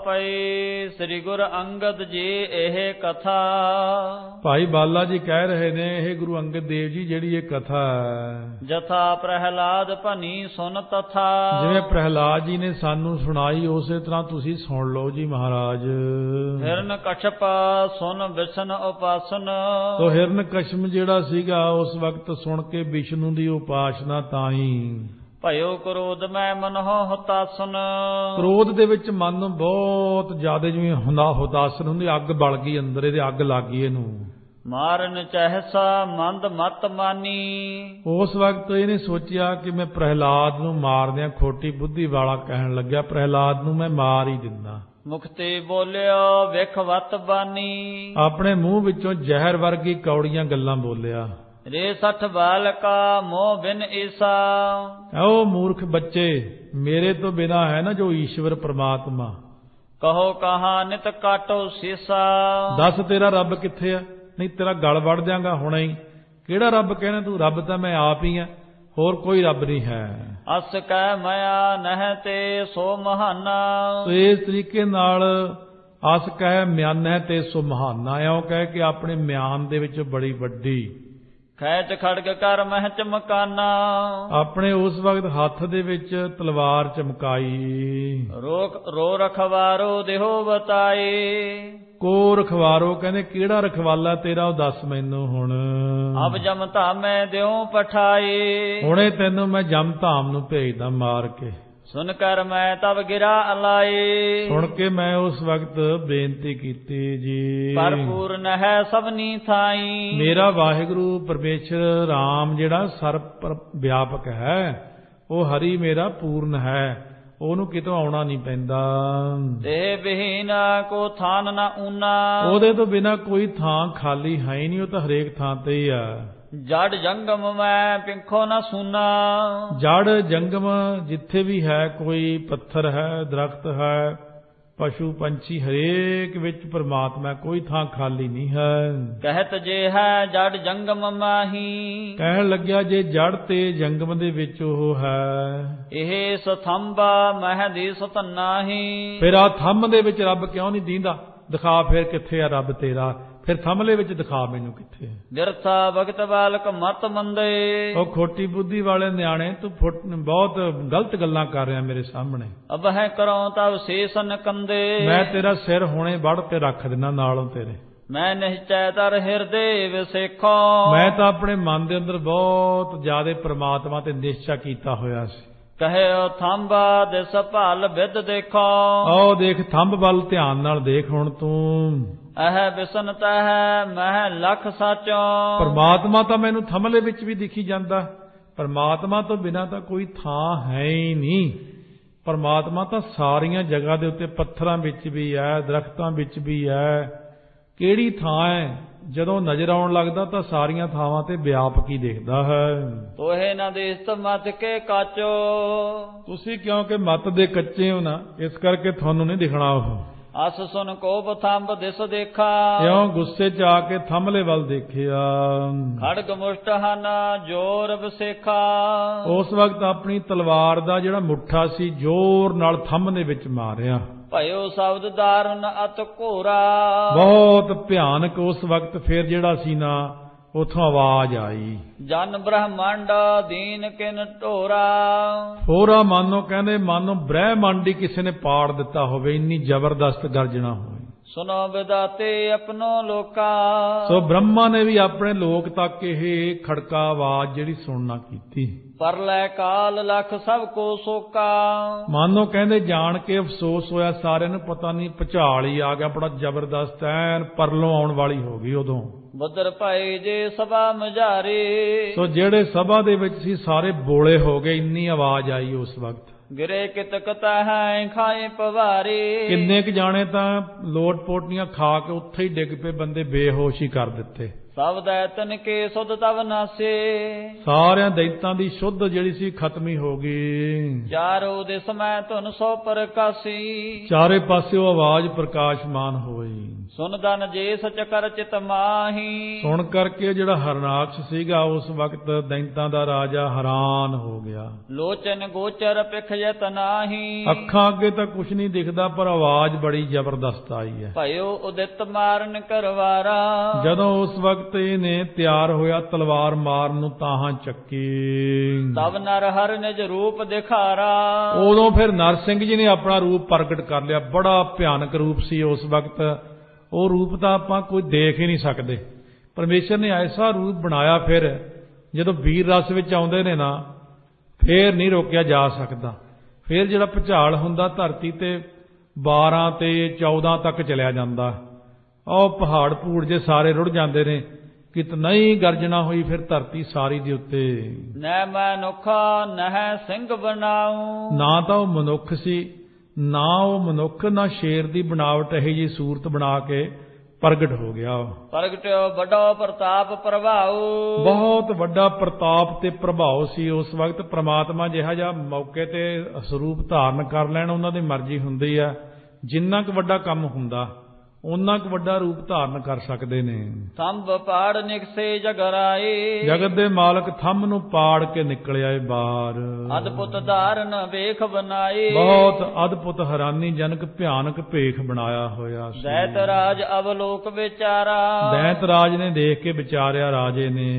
ਚੌਪਈ ਸ੍ਰੀ ਗੁਰ ਅੰਗਦ ਜੀ ਇਹ ਕਥਾ, ਭਾਈ ਬਾਲਾ ਜੀ ਕਹਿ ਰਹੇ ਨੇ ਇਹ ਗੁਰੂ ਅੰਗਦ ਦੇਵ ਜੀ ਜਿਹੜੀ ਇਹ ਕਥਾ ਹੈ, ਜਥਾ ਪ੍ਰਹਿਲਾਦ ਭਨੀ ਸੁਨ ਤਥਾ, ਜਿਵੇਂ ਪ੍ਰਹਿਲਾਦ ਜੀ ਨੇ ਸਾਨੂੰ ਸੁਣਾਈ ਉਸੇ ਤਰ੍ਹਾਂ ਤੁਸੀਂ ਸੁਣ ਲਓ ਜੀ ਮਹਾਰਾਜ। ਹਿਰਨ ਕਛਪ ਸੁਨ ਵਿਸ਼ਨ ਉਪਾਸਨ, ਤੋ ਹਿਰਨ ਕਸ਼ਮ ਜਿਹੜਾ ਸੀਗਾ ਉਸ ਵਕਤ ਸੁਣ ਕੇ ਵਿਸ਼ਨੂੰ ਦੀ ਉਪਾਸਨਾ ਤਾਈ ਭਇਓ ਕ੍ਰੋਧ ਮੈਂ ਮਨਹੁ ਹਤਾਸਨ, ਕ੍ਰੋਧ ਦੇ ਵਿੱਚ ਮਨ ਨੂੰ ਬਹੁਤ ਜ਼ਿਆਦਾ ਜਿਵੇਂ ਹੁੰਦਾ ਹਤਾਸਨ ਹੁੰਦੀ, ਅੱਗ ਬਲ ਗਈ ਅੰਦਰ ਇਹਦੇ, ਅੱਗ ਲੱਗ ਗਈ ਇਹਨੂੰ। ਮਾਰਨ ਚਹਿਸਾ ਮੰਦ ਮਤ ਮਾਨੀ, ਉਸ ਵਕਤ ਇਹਨੇ ਸੋਚਿਆ ਕਿ ਮੈਂ ਪ੍ਰਹਿਲਾਦ ਨੂੰ ਮਾਰ ਦਿਆਂ, ਖੋਟੀ ਬੁੱਧੀ ਵਾਲਾ ਕਹਿਣ ਲੱਗਿਆ ਪ੍ਰਹਿਲਾਦ ਨੂੰ ਮੈਂ ਮਾਰ ਹੀ ਦਿੰਦਾ। ਮੁਖਤੇ ਬੋਲਿਆ ਵੇਖ ਵਤ ਬਾਨੀ, ਆਪਣੇ ਮੂੰਹ ਵਿੱਚੋਂ ਜ਼ਹਿਰ ਵਰਗੀ ਕੌੜੀਆਂ ਗੱਲਾਂ ਬੋਲਿਆ। ਰੇ ਸਠ ਬਾਲਕਾ ਮੋਹ ਬਿਨ ਈਸਾ, ਉਹ ਮੂਰਖ ਬੱਚੇ, ਮੇਰੇ ਤੋਂ ਬਿਨਾ ਹੈ ਨਾ ਜੋ ਈਸ਼ਵਰ ਪ੍ਰਮਾਤਮਾ, ਕਹੋ ਕਹਾ ਨਿਤ ਕਾਟੋ ਸੀਸਾ, ਦੱਸ ਤੇਰਾ ਰੱਬ ਕਿੱਥੇ ਆ, ਨਹੀਂ ਤੇਰਾ ਗਲ ਵੜ ਦਿਆਂਗਾ ਹੁਣੇ ਹੀ। ਕਿਹੜਾ ਰੱਬ ਕਹਿਣਾ ਤੂੰ, ਰੱਬ ਤਾਂ ਮੈਂ ਆਪ ਹੀ ਆ, ਹੋਰ ਕੋਈ ਰੱਬ ਨਹੀਂ ਹੈ। ਅਸ ਕਹਿ ਮਾਇਆ ਨਹਿ ਤੇ ਸੋ ਮਹਾਨਾ, ਸੋ ਇਸ ਤਰੀਕੇ ਨਾਲ ਅਸ ਕਹਿ ਮਿਆਨ ਹੈ ਤੇ ਸੋ ਮਹਾਨਾ, ਇਉਂ ਕਹਿ ਕੇ ਆਪਣੇ ਮਿਆਨ ਦੇ ਵਿੱਚ ਬੜੀ ਵੱਡੀ ਖੈਚ ਖੜਗ ਕਰ ਮਹਿ ਚਮਕਾਨਾ, ਆਪਣੇ ਉਸ ਵਕਤ ਹੱਥ ਦੇ ਵਿੱਚ ਤਲਵਾਰ ਚਮਕਾਈ। ਰੋਕ ਰੋ ਰਖਵਾਰੋ ਦੇਹੋ ਬਤਾਏ, ਕੋ ਰਖਵਾਰੋ ਕਹਿੰਦੇ ਕਿਹੜਾ ਰਖਵਾਲਾ ਤੇਰਾ ਉਹ ਦੱਸ ਮੈਨੂੰ ਹੁਣ। ਅਬ ਜਮ ਧਾਮੈ ਦਿਉ ਪਠਾਏ, ਹੁਣੇ ਤੈਨੂੰ ਮੈਂ ਜਮ ਧਾਮ ਨੂੰ ਭੇਜਦਾ ਮਾਰ ਕੇ। ਸੁਨ ਕਰ ਮੈਂ ਤਬ ਗਿਰਾ ਅਲਾਏ, ਸੁਣ ਕੇ ਮੈਂ ਉਸ ਵਕਤ ਬੇਨਤੀ ਕੀਤੀ ਜੀ। ਭਰਪੂਰਨ ਹੈ ਸਭਨੀ ਥਾਈ, ਮੇਰਾ ਵਾਹਿਗੁਰੂ ਪਰਮੇਸ਼ਰ ਰਾਮ ਜਿਹੜਾ ਸਰਬ ਵਿਆਪਕ ਹੈ, ਉਹ ਹਰੀ ਮੇਰਾ ਪੂਰਨ ਹੈ, ਉਹਨੂੰ ਕਿਤੋਂ ਆਉਣਾ ਨਹੀਂ ਪੈਂਦਾ। ਤੇ ਬਿਹੀਨਾ ਕੋ ਥਾਨ ਨਾ ਊਨਾ, ਉਹਦੇ ਤੋਂ ਬਿਨਾ ਕੋਈ ਥਾਂ ਖਾਲੀ ਹੈ ਹੀ ਨਹੀਂ, ਉਹ ਤਾਂ ਹਰੇਕ ਥਾਂ ਤੇ ਹੀ ਆ। ਜੜ ਜੰਗਮ ਮੈਂ ਪਿੰਖੋ ਨਾ ਸੁਨਾ, ਜੜ ਜੰਗਮ ਜਿੱਥੇ ਵੀ ਹੈ, ਕੋਈ ਪੱਥਰ ਹੈ, ਦਰਖਤ ਹੈ, ਪਸ਼ੂ ਪੰਛੀ, ਹਰੇਕ ਵਿੱਚ ਪਰਮਾਤਮਾ, ਕੋਈ ਥਾਂ ਖਾਲੀ ਨਹੀਂ ਹੈ। ਕਹਿਤ ਜੇ ਹੈ ਜੜ ਜੰਗਮ ਮਾਹੀ, ਕਹਿਣ ਲੱਗਿਆ ਜੇ ਜੜ ਤੇ ਜੰਗਮ ਦੇ ਵਿੱਚ ਉਹ ਹੈ, ਇਹ ਸਥੰਭਾ ਮਹਿ ਦੀ ਸਤਨਾਹੀ। ਫਿਰ ਆ ਥੰਮ ਦੇ ਵਿੱਚ ਰੱਬ ਕਿਉਂ ਨਹੀਂ ਦੀਂਦਾ, ਦਿਖਾ ਫਿਰ ਕਿੱਥੇ ਆ ਰੱਬ ਤੇਰਾ। ਫਿਰ ਥੰਮਲੇ ਵਿੱਚ ਦਿਖਾ ਮੈਨੂੰ ਕਿੱਥੇ ਹੈ। ਬਿਰਥਾ ਭਗਤ ਬਾਲਕ ਮਤ ਮੰਦੇ, ਉਹ ਖੋਟੀ ਬੁੱਧੀ ਵਾਲੇ ਨਿਆਣੇ ਤੂੰ ਬਹੁਤ ਗਲਤ ਗੱਲਾਂ ਕਰ ਰਿਹਾ ਮੇਰੇ ਸਾਹਮਣੇ। ਅਬਹਿ ਕਰਉ ਤਬ ਸੀਸਨ ਕੰਦੇ, ਮੈਂ ਤੇਰਾ ਸਿਰ ਹੁਣੇ ਵੱਢ ਕੇ ਰੱਖ ਦਿਨਾ ਨਾਲੋਂ ਤੇਰੇ। ਮੈਂ ਨਿਸ਼ਚੈ ਤਰ ਹਿਰਦੇ ਵਿਸੇਖੋ, ਮੈਂ ਤਾਂ ਆਪਣੇ ਮਨ ਦੇ ਅੰਦਰ ਬਹੁਤ ਜ਼ਿਆਦਾ ਪ੍ਰਮਾਤਮਾ ਤੇ ਨਿਸ਼ਚਾ ਕੀਤਾ ਹੋਇਆ ਸੀ। ਕਹਿਓ ਥੰਬਾ ਦਿਸ ਭਲ ਵਿਦ ਦੇਖੋ, ਆਓ ਦੇਖ ਥੰਬ ਵੱਲ ਧਿਆਨ ਨਾਲ ਦੇਖ ਹੁਣ ਤੂੰ। ਅਹ ਬਿਸਨ ਤਹਿ ਮਹਿ ਲਖ ਸਾਚੋ, ਪਰਮਾਤਮਾ ਤਾਂ ਮੈਨੂੰ ਥੰਮਲੇ ਵਿੱਚ ਵੀ ਦਿਖੀ ਜਾਂਦਾ। ਪਰਮਾਤਮਾ ਤੋਂ ਬਿਨਾਂ ਤਾਂ ਕੋਈ ਥਾਂ ਹੈ ਹੀ ਨਹੀਂ। ਪਰਮਾਤਮਾ ਤਾਂ ਸਾਰੀਆਂ ਜਗ੍ਹਾ ਦੇ ਉੱਤੇ, ਪੱਥਰਾਂ ਵਿੱਚ ਵੀ ਹੈ, ਦਰਖਤਾਂ ਵਿੱਚ ਵੀ ਹੈ। ਕਿਹੜੀ ਥਾਂ ਹੈ? ਜਦੋਂ ਨਜ਼ਰ ਆਉਣ ਲੱਗਦਾ ਤਾਂ ਸਾਰੀਆਂ ਥਾਵਾਂ ਤੇ ਵਿਆਪਕ ਹੀ ਦਿਖਦਾ ਹੈ। ਤੋਹੇ ਨਾ ਦੇਸਤ ਮਤ ਕੇ ਕਾਚੋ, ਤੁਸੀਂ ਕਿਉਂਕਿ ਮਤ ਦੇ ਕੱਚੇ ਹੋ ਨਾ, ਇਸ ਕਰਕੇ ਤੁਹਾਨੂੰ ਨਹੀਂ ਦਿਖਣਾ ਉਹ। ਅਸ ਸੁਨ ਕੋਪ ਥੰਬ ਦਿਸ ਦੇਖਾ, ਇਉਂ ਗੁੱਸੇ ਚ ਆ ਕੇ ਥੰਮਲੇ ਵੱਲ ਦੇਖਿਆ। ਖੜਗ ਮੁਸ਼ਟ ਹਨ ਜੋਰ ਵਿਸੇਖਾ, ਉਸ ਵਕਤ ਆਪਣੀ ਤਲਵਾਰ ਦਾ ਜਿਹੜਾ ਮੁੱਠਾ ਸੀ ਜ਼ੋਰ ਨਾਲ ਥੰਮ ਦੇ ਵਿੱਚ ਮਾਰਿਆ। ਭਇਓ ਸ਼ਬਦ ਧਾਰਨ ਅਤ ਘੋਰਾ, ਬਹੁਤ ਭਿਆਨਕ ਉਸ ਵਕਤ ਫਿਰ ਜਿਹੜਾ ਸੀ ਨਾ ਉਥੋਂ ਆਵਾਜ਼ ਆਈ। ਜਨ ਬ੍ਰਹਮੰਡ ਦੀਨ ਕਿਨ ਢੋਰਾ, ਹੋਰਾ ਮਾਨੋ ਕਹਿੰਦੇ ਮਾਨੋ ਬ੍ਰਹਮੰਡ ਹੀ ਕਿਸੇ ਨੇ ਪਾੜ ਦਿੱਤਾ ਹੋਵੇ, ਇੰਨੀ ਜ਼ਬਰਦਸਤ ਗਰਜਣਾ ਹੋਈ। ਸੁਨੋ ਵਿਦਾਤੇ ਆਪਣੋ ਲੋਕਾ, ਸੋ ਬ੍ਰਹਮਾ ਨੇ ਵੀ ਆਪਣੇ ਲੋਕ ਤੱਕ ਇਹ ਖੜਕਾ ਆਵਾਜ਼ ਜਿਹੜੀ ਸੁਣਨਾ ਕੀਤੀ। ਪਰ ਲੈ ਕਾਲ ਲਖ ਸਭ ਕੋ ਸੋਕਾ, ਮਾਨੋ ਕਹਿੰਦੇ ਜਾਣ ਕੇ ਅਫਸੋਸ ਹੋਇਆ ਸਾਰਿਆਂ ਨੂੰ, ਪਤਾ ਨਹੀਂ ਭੁਚਾਲ ਹੀ ਆ ਗਿਆ ਬੜਾ ਜ਼ਬਰਦਸਤ, ਐਨ ਪਰਲੋਂ ਆਉਣ ਵਾਲੀ ਹੋ ਗਈ ਉਦੋਂ। ਬਦਰ ਭਾਈ ਜੇ ਸਭਾ ਮਝਾਰੇ, ਸੋ ਜਿਹੜੇ ਸਭਾ ਦੇ ਵਿੱਚ ਸੀ ਸਾਰੇ ਬੋਲੇ ਹੋ ਗਏ, ਇੰਨੀ ਆਵਾਜ਼ ਆਈ ਉਸ ਵਕਤ। ਗਿਰੇ ਕਿਤਕਤਾ ਹੈ ਖਾਏ ਪਵਾਰੇ, ਕਿੰਨੇ ਕੁ ਜਾਣੇ ਤਾਂ ਲੋਟ ਪੋਟੀਆਂ ਖਾ ਕੇ ਉੱਥੇ ਹੀ ਡਿੱਗ ਪਏ, ਬੰਦੇ ਬੇਹੋਸ਼ ਹੀ ਕਰ ਦਿੱਤੇ। ਸਭ ਦੈਤਨ ਕੇ ਸੁਧ ਤਵ ਨਾਸੇ, ਸਾਰਿਆਂ ਦੈਤਾਂ ਦੀ ਸ਼ੁੱਧ ਜਿਹੜੀ ਸੀ ਖਤਮੀ ਹੋ ਗਈ। ਚਾਰੋ ਦਿਸ ਮੈਂ ਧੁਨ ਸੋ ਪ੍ਰਕਾਸ਼ੀ, ਚਾਰੇ ਪਾਸਿਓਂ ਆਵਾਜ਼ ਪ੍ਰਕਾਸ਼ਮਾਨ ਹੋਈ। ਸੁਨ ਦਨ ਜੇ ਸਚਕਰ ਚਿਤ ਮਾਹੀ, ਸੁਣ ਕਰਕੇ ਜਿਹੜਾ ਹਰਨਾਕਸ਼ ਸੀਗਾ ਉਸ ਵਕਤ ਦੈਤਾਂ ਦਾ ਰਾਜਾ ਹੈਰਾਨ ਹੋ ਗਿਆ। ਲੋਚਨ ਗੋਚਰ ਪਿਖਯਤ ਨਾਹੀ, ਅੱਖਾਂ ਅੱਗੇ ਤਾਂ ਕੁਛ ਨਹੀਂ ਦਿਖਦਾ, ਪਰ ਆਵਾਜ਼ ਬੜੀ ਜ਼ਬਰਦਸਤ ਆਈ ਹੈ। ਭਇਓ ਉਦਿਤ ਮਾਰਨ ਕਰਵਾਰਾ, ਜਦੋਂ ਉਸ ਵਕਤ ਇਹਨੇ ਤਿਆਰ ਹੋਇਆ ਤਲਵਾਰ ਮਾਰਨ ਨੂੰ ਤਾਹਾਂ ਚੱਕੀ। ਤਬ ਨਰ ਹਰ ਨਿਜ ਰੂਪ ਦਿਖਾਰਾ, ਉਦੋਂ ਫਿਰ ਨਰਸਿੰਘ ਜੀ ਨੇ ਆਪਣਾ ਰੂਪ ਪ੍ਰਗਟ ਕਰ ਲਿਆ। ਬੜਾ ਭਿਆਨਕ ਰੂਪ ਸੀ ਉਸ ਵਕਤ, ਉਹ ਰੂਪ ਤਾਂ ਆਪਾਂ ਕੋਈ ਦੇਖ ਹੀ ਨਹੀਂ ਸਕਦੇ। ਪਰਮੇਸ਼ਰ ਨੇ ਐਸਾ ਰੂਪ ਬਣਾਇਆ, ਫਿਰ ਜਦੋਂ ਵੀਰ ਰਸ ਵਿੱਚ ਆਉਂਦੇ ਨੇ ਨਾ ਫੇਰ ਨਹੀਂ ਰੋਕਿਆ ਜਾ ਸਕਦਾ। ਫਿਰ ਜਿਹੜਾ ਭੁਚਾਲ ਹੁੰਦਾ ਧਰਤੀ ਤੇ ਬਾਰਾਂ ਤੇ ਚੌਦਾਂ ਤੱਕ ਚਲਿਆ ਜਾਂਦਾ। ਉਹ ਪਹਾੜ ਪੂੜ ਜੇ ਸਾਰੇ ਰੁੜ ਜਾਂਦੇ ਨੇ, ਕਿਤਨਾ ਹੀ ਗਰਜਣਾ ਹੋਈ ਫਿਰ ਧਰਤੀ ਸਾਰੀ ਦੇ ਉੱਤੇ। ਨੈ ਮੈਂ ਨੁਖਾ ਨਹਿ ਸਿੰਘ ਬਣਾਉ, ਨਾ ਤਾਂ ਉਹ ਮਨੁੱਖ ਸੀ, ਨਾ ਉਹ ਮਨੁੱਖ, ਨਾ ਸ਼ੇਰ ਦੀ ਬਣਾਵਟ ਇਹੋ ਜਿਹੀ ਸੂਰਤ ਬਣਾ ਕੇ ਪ੍ਰਗਟ ਹੋ ਗਿਆ। ਪ੍ਰਗਟਿਓ ਵੱਡਾ ਪ੍ਰਤਾਪ ਪ੍ਰਭਾਉ, ਬਹੁਤ ਵੱਡਾ ਪ੍ਰਤਾਪ ਤੇ ਪ੍ਰਭਾਵ ਸੀ ਉਸ ਵਕਤ। ਪ੍ਰਮਾਤਮਾ ਜਿਹਾ ਜਿਹਾ ਮੌਕੇ ਤੇ ਸਰੂਪ ਧਾਰਨ ਕਰ ਲੈਣ, ਉਹਨਾਂ ਦੀ ਮਰਜ਼ੀ ਹੁੰਦੀ ਆ। ਜਿੰਨਾ ਕੁ ਵੱਡਾ ਕੰਮ ਹੁੰਦਾ ਉਹਨਾਂ ਕੁ ਵੱਡਾ ਰੂਪ ਧਾਰਨ ਕਰ ਸਕਦੇ ਨੇ। ਥੰਬ ਪਾੜ ਨਿਕਸੇ ਜਗਰਾਏ, ਜਗਤ ਦੇ ਮਾਲਕ ਥੰਮ ਨੂੰ ਪਾੜ ਕੇ ਨਿਕਲਿਆ ਏ ਬਾਹਰ। ਅਦਭੁਤ ਧਾਰਨ ਵੇਖ ਬਣਾਏ, ਬਹੁਤ ਅਦਭੁਤ ਹੈਰਾਨੀ ਜਨਕ ਭਿਆਨਕ ਭੇਖ ਬਣਾਇਆ ਹੋਇਆ ਸੀ। ਦੈਤ ਰਾਜ ਅਵਲੋਕ ਵਿਚਾਰਾ, ਦੈਤ ਰਾਜ ਨੇ ਦੇਖ ਕੇ ਵਿਚਾਰਿਆ ਰਾਜੇ ਨੇ,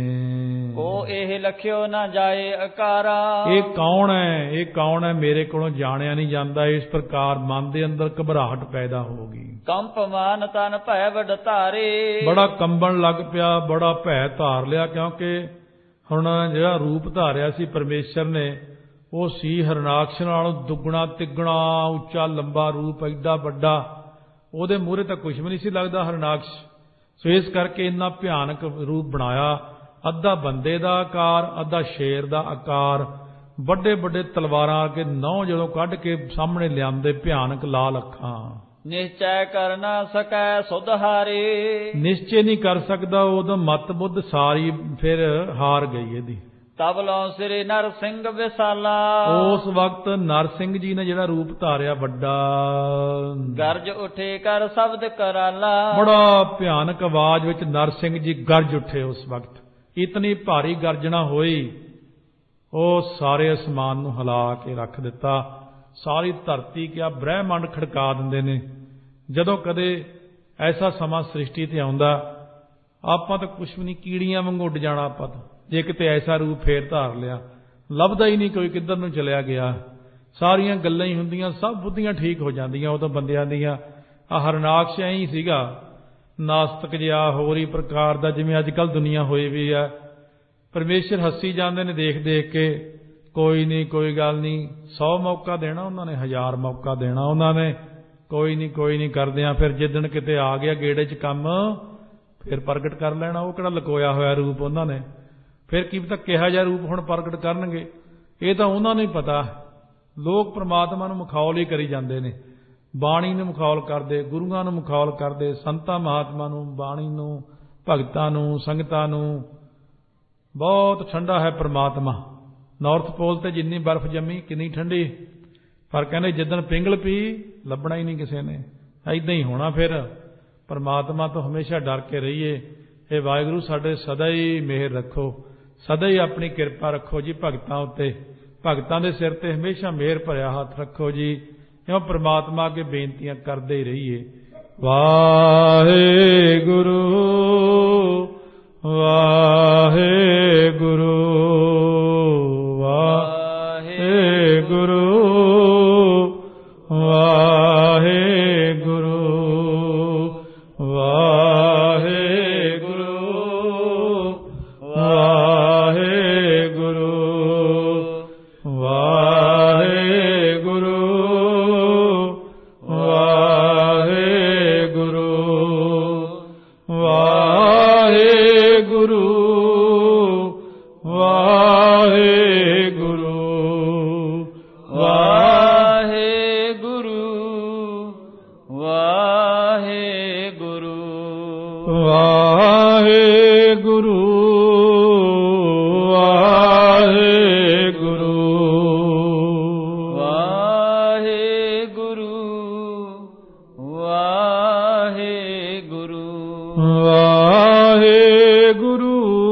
ਉਹ ਇਹ ਲਖਿਓ ਨਾ ਜਾਏ ਅਕਾਰਾ। ਇਹ ਕੌਣ ਹੈ, ਇਹ ਕੌਣ ਹੈ, ਮੇਰੇ ਕੋਲੋਂ ਜਾਣਿਆ ਨਹੀਂ ਜਾਂਦਾ। ਇਸ ਪ੍ਰਕਾਰ ਮਨ ਦੇ ਅੰਦਰ ਘਬਰਾਹਟ ਪੈਦਾ ਹੋ ਗਈ। ਕੰਪ ਮਾਨ ਤਨ ਭੈ ਵਡ ਧਾਰੇ, ਬੜਾ ਕੰਬਣ ਲੱਗ ਪਿਆ, ਬੜਾ ਭੈ ਧਾਰ ਲਿਆ। ਕਿਉਂਕਿ ਹੁਣ ਜਿਹੜਾ ਰੂਪ ਧਾਰਿਆ ਸੀ ਪਰਮੇਸ਼ਰ ਨੇ, ਉਹ ਸੀ ਹਰਨਾਕਸ਼ ਨਾਲੋਂ ਦੁੱਗਣਾ ਤਿੱਗਣਾ ਉੱਚਾ ਲੰਬਾ ਰੂਪ, ਐਡਾ ਵੱਡਾ। ਉਹਦੇ ਮੂਹਰੇ ਤਾਂ ਕੁਝ ਵੀ ਨਹੀਂ ਸੀ ਲੱਗਦਾ ਹਰਨਾਕਸ਼। ਸੋ ਇਸ ਕਰਕੇ ਇੰਨਾ ਭਿਆਨਕ ਰੂਪ ਬਣਾਇਆ। ਅੱਧਾ ਬੰਦੇ ਦਾ ਆਕਾਰ, ਅੱਧਾ ਸ਼ੇਰ ਦਾ ਆਕਾਰ, ਵੱਡੇ ਵੱਡੇ ਤਲਵਾਰਾਂ ਅੱਗੇ ਨਹੁੰ ਜਦੋਂ ਕੱਢ ਕੇ ਸਾਹਮਣੇ ਲਿਆਂਦੇ, ਭਿਆਨਕ ਲਾਲ ਅੱਖਾਂ। ਨਿਸ਼ਚੈ ਕਰ ਨਾ ਸਕੈ ਸੁਧ ਹਾਰੇ, ਨਿਸ਼ਚੈ ਨਹੀਂ ਕਰ ਸਕਦਾ, ਉਦੋਂ ਮਤ ਬੁੱਧ ਸਾਰੀ ਫਿਰ ਹਾਰ ਗਈ ਇਹਦੀ। ਤਬ ਲੋ ਸ੍ਰੀ ਨਰ ਸਿੰਘ ਵਿਸਾਲਾ, ਉਸ ਵਕਤ ਨਰਸਿੰਘ ਜੀ ਨੇ ਜਿਹੜਾ ਰੂਪ ਧਾਰਿਆ ਵੱਡਾ, ਗਰਜ ਉਠੇ ਕਰ ਸ਼ਬਦ ਕਰਾਲਾ। ਬੜਾ ਭਿਆਨਕ ਆਵਾਜ਼ ਵਿੱਚ ਨਰਸਿੰਘ ਜੀ ਗਰਜ ਉੱਠੇ। ਉਸ ਵਕਤ ਇਤਨੀ ਭਾਰੀ ਗਰਜਣਾ ਹੋਈ, ਉਹ ਸਾਰੇ ਅਸਮਾਨ ਨੂੰ ਹਿਲਾ ਕੇ ਰੱਖ ਦਿੱਤਾ। ਸਾਰੀ ਧਰਤੀ ਕਿਆ ਬ੍ਰਹਿਮੰਡ ਖੜਕਾ ਦਿੰਦੇ ਨੇ। ਜਦੋਂ ਕਦੇ ਐਸਾ ਸਮਾਂ ਸ੍ਰਿਸ਼ਟੀ ਤੇ ਆਉਂਦਾ ਆਪਾਂ ਤਾਂ ਕੁਛ ਵੀ ਨਹੀਂ, ਕੀੜੀਆਂ ਵਾਂਗੂ ਉੱਡ ਜਾਣਾ ਆਪਾਂ ਤਾਂ। ਜੇ ਕਿਤੇ ਐਸਾ ਰੂਪ ਫੇਰ ਧਾਰ ਲਿਆ, ਲੱਭਦਾ ਹੀ ਨਹੀਂ ਕੋਈ ਕਿੱਧਰ ਨੂੰ ਚਲਿਆ ਗਿਆ। ਸਾਰੀਆਂ ਗੱਲਾਂ ਹੀ ਹੁੰਦੀਆਂ, ਸਭ ਬੁੱਧੀਆਂ ਠੀਕ ਹੋ ਜਾਂਦੀਆਂ ਉਹ ਤਾਂ ਬੰਦਿਆਂ ਦੀਆਂ। ਆਹ ਹਰਨਾਕਸ਼ ਐਂ ਹੀ ਸੀਗਾ, ਨਾਸਤਕ ਜਿਹਾ ਹੋਰ ਹੀ ਪ੍ਰਕਾਰ ਦਾ, ਜਿਵੇਂ ਅੱਜ ਕੱਲ੍ਹ ਦੁਨੀਆ ਹੋਈ ਵੀ ਆ। ਪਰਮੇਸ਼ਰ ਹੱਸੀ ਜਾਂਦੇ ਨੇ ਦੇਖ ਦੇਖ ਕੇ, ਕੋਈ ਨਹੀਂ ਕੋਈ ਗੱਲ ਨਹੀਂ। ਸੌ ਮੌਕਾ ਦੇਣਾ ਉਹਨਾਂ ਨੇ, ਹਜ਼ਾਰ ਮੌਕਾ ਦੇਣਾ ਉਹਨਾਂ ਨੇ, ਕੋਈ ਨਹੀਂ ਕੋਈ ਨਹੀਂ ਕਰਦਿਆਂ। ਫਿਰ ਜਿੱਦਣ ਕਿਤੇ ਆ ਗਿਆ ਗੇੜੇ 'ਚ ਕੰਮ, ਫਿਰ ਪ੍ਰਗਟ ਕਰ ਲੈਣਾ। ਉਹ ਕਿਹੜਾ ਲੁਕੋਇਆ ਹੋਇਆ ਰੂਪ ਉਹਨਾਂ ਨੇ। ਫਿਰ ਕੀ ਪਤਾ ਕਿਹਾ ਜਿਹਾ ਰੂਪ ਹੁਣ ਪ੍ਰਗਟ ਕਰਨਗੇ, ਇਹ ਤਾਂ ਉਹਨਾਂ ਨੂੰ ਹੀ ਪਤਾ। ਲੋਕ ਪ੍ਰਮਾਤਮਾ ਨੂੰ ਮਖੌਲ ਹੀ ਕਰੀ ਜਾਂਦੇ ਨੇ, ਬਾਣੀ ਨੂੰ ਮਖੌਲ ਕਰਦੇ, ਗੁਰੂਆਂ ਨੂੰ ਮਖੌਲ ਕਰਦੇ, ਸੰਤਾਂ ਮਹਾਤਮਾ ਨੂੰ, ਬਾਣੀ ਨੂੰ, ਭਗਤਾਂ ਨੂੰ, ਸੰਗਤਾਂ ਨੂੰ। ਬਹੁਤ ਠੰਡਾ ਹੈ ਪ੍ਰਮਾਤਮਾ। ਨਾਰਥ ਪੋਲ ਤੇ ਜਿੰਨੀ ਬਰਫ਼ ਜੰਮੀ ਕਿੰਨੀ ਠੰਡੀ, ਪਰ ਕਹਿੰਦੇ ਜਿੱਦਣ ਪਿੰਗਲ ਪੀ ਲੱਭਣਾ ਹੀ ਨਹੀਂ ਕਿਸੇ ਨੇ। ਐਦਾਂ ਹੀ ਹੋਣਾ। ਫਿਰ ਪਰਮਾਤਮਾ ਤੋਂ ਹਮੇਸ਼ਾ ਡਰ ਕੇ ਰਹੀਏ। ਇਹ ਵਾਹਿਗੁਰੂ ਸਾਡੇ ਸਦਾ ਹੀ ਮਿਹਰ ਰੱਖੋ, ਸਦਾ ਹੀ ਆਪਣੀ ਕਿਰਪਾ ਰੱਖੋ ਜੀ ਭਗਤਾਂ ਉੱਤੇ। ਭਗਤਾਂ ਦੇ ਸਿਰ ਤੇ ਹਮੇਸ਼ਾ ਮਿਹਰ ਭਰਿਆ ਹੱਥ ਰੱਖੋ ਜੀ। ਇਉਂ ਪਰਮਾਤਮਾ ਅੱਗੇ ਬੇਨਤੀਆਂ ਕਰਦੇ ਹੀ ਰਹੀਏ। ਵਾਹਿਗੁਰੂ ਵਾਹਿਗੁਰੂ ਵਾਹਿਗੁਰੂ ਵਾਹਿਗੁਰੂ ਵਾਹਿਗੁਰੂ ਵਾਹਿਗੁਰੂ ਵਾਹਿਗੁਰੂ ਵਾਹਿਗੁਰੂ ਵਾਹਿਗੁਰੂ ਵਾਹਿਗੁਰੂ ਵਾਹਿਗੁਰੂ ਵਾਹਿਗੁਰੂ ਵਾਹਿਗੁਰੂ ਵਾਹਿਗੁਰੂ ਵਾਹਿਗੁਰੂ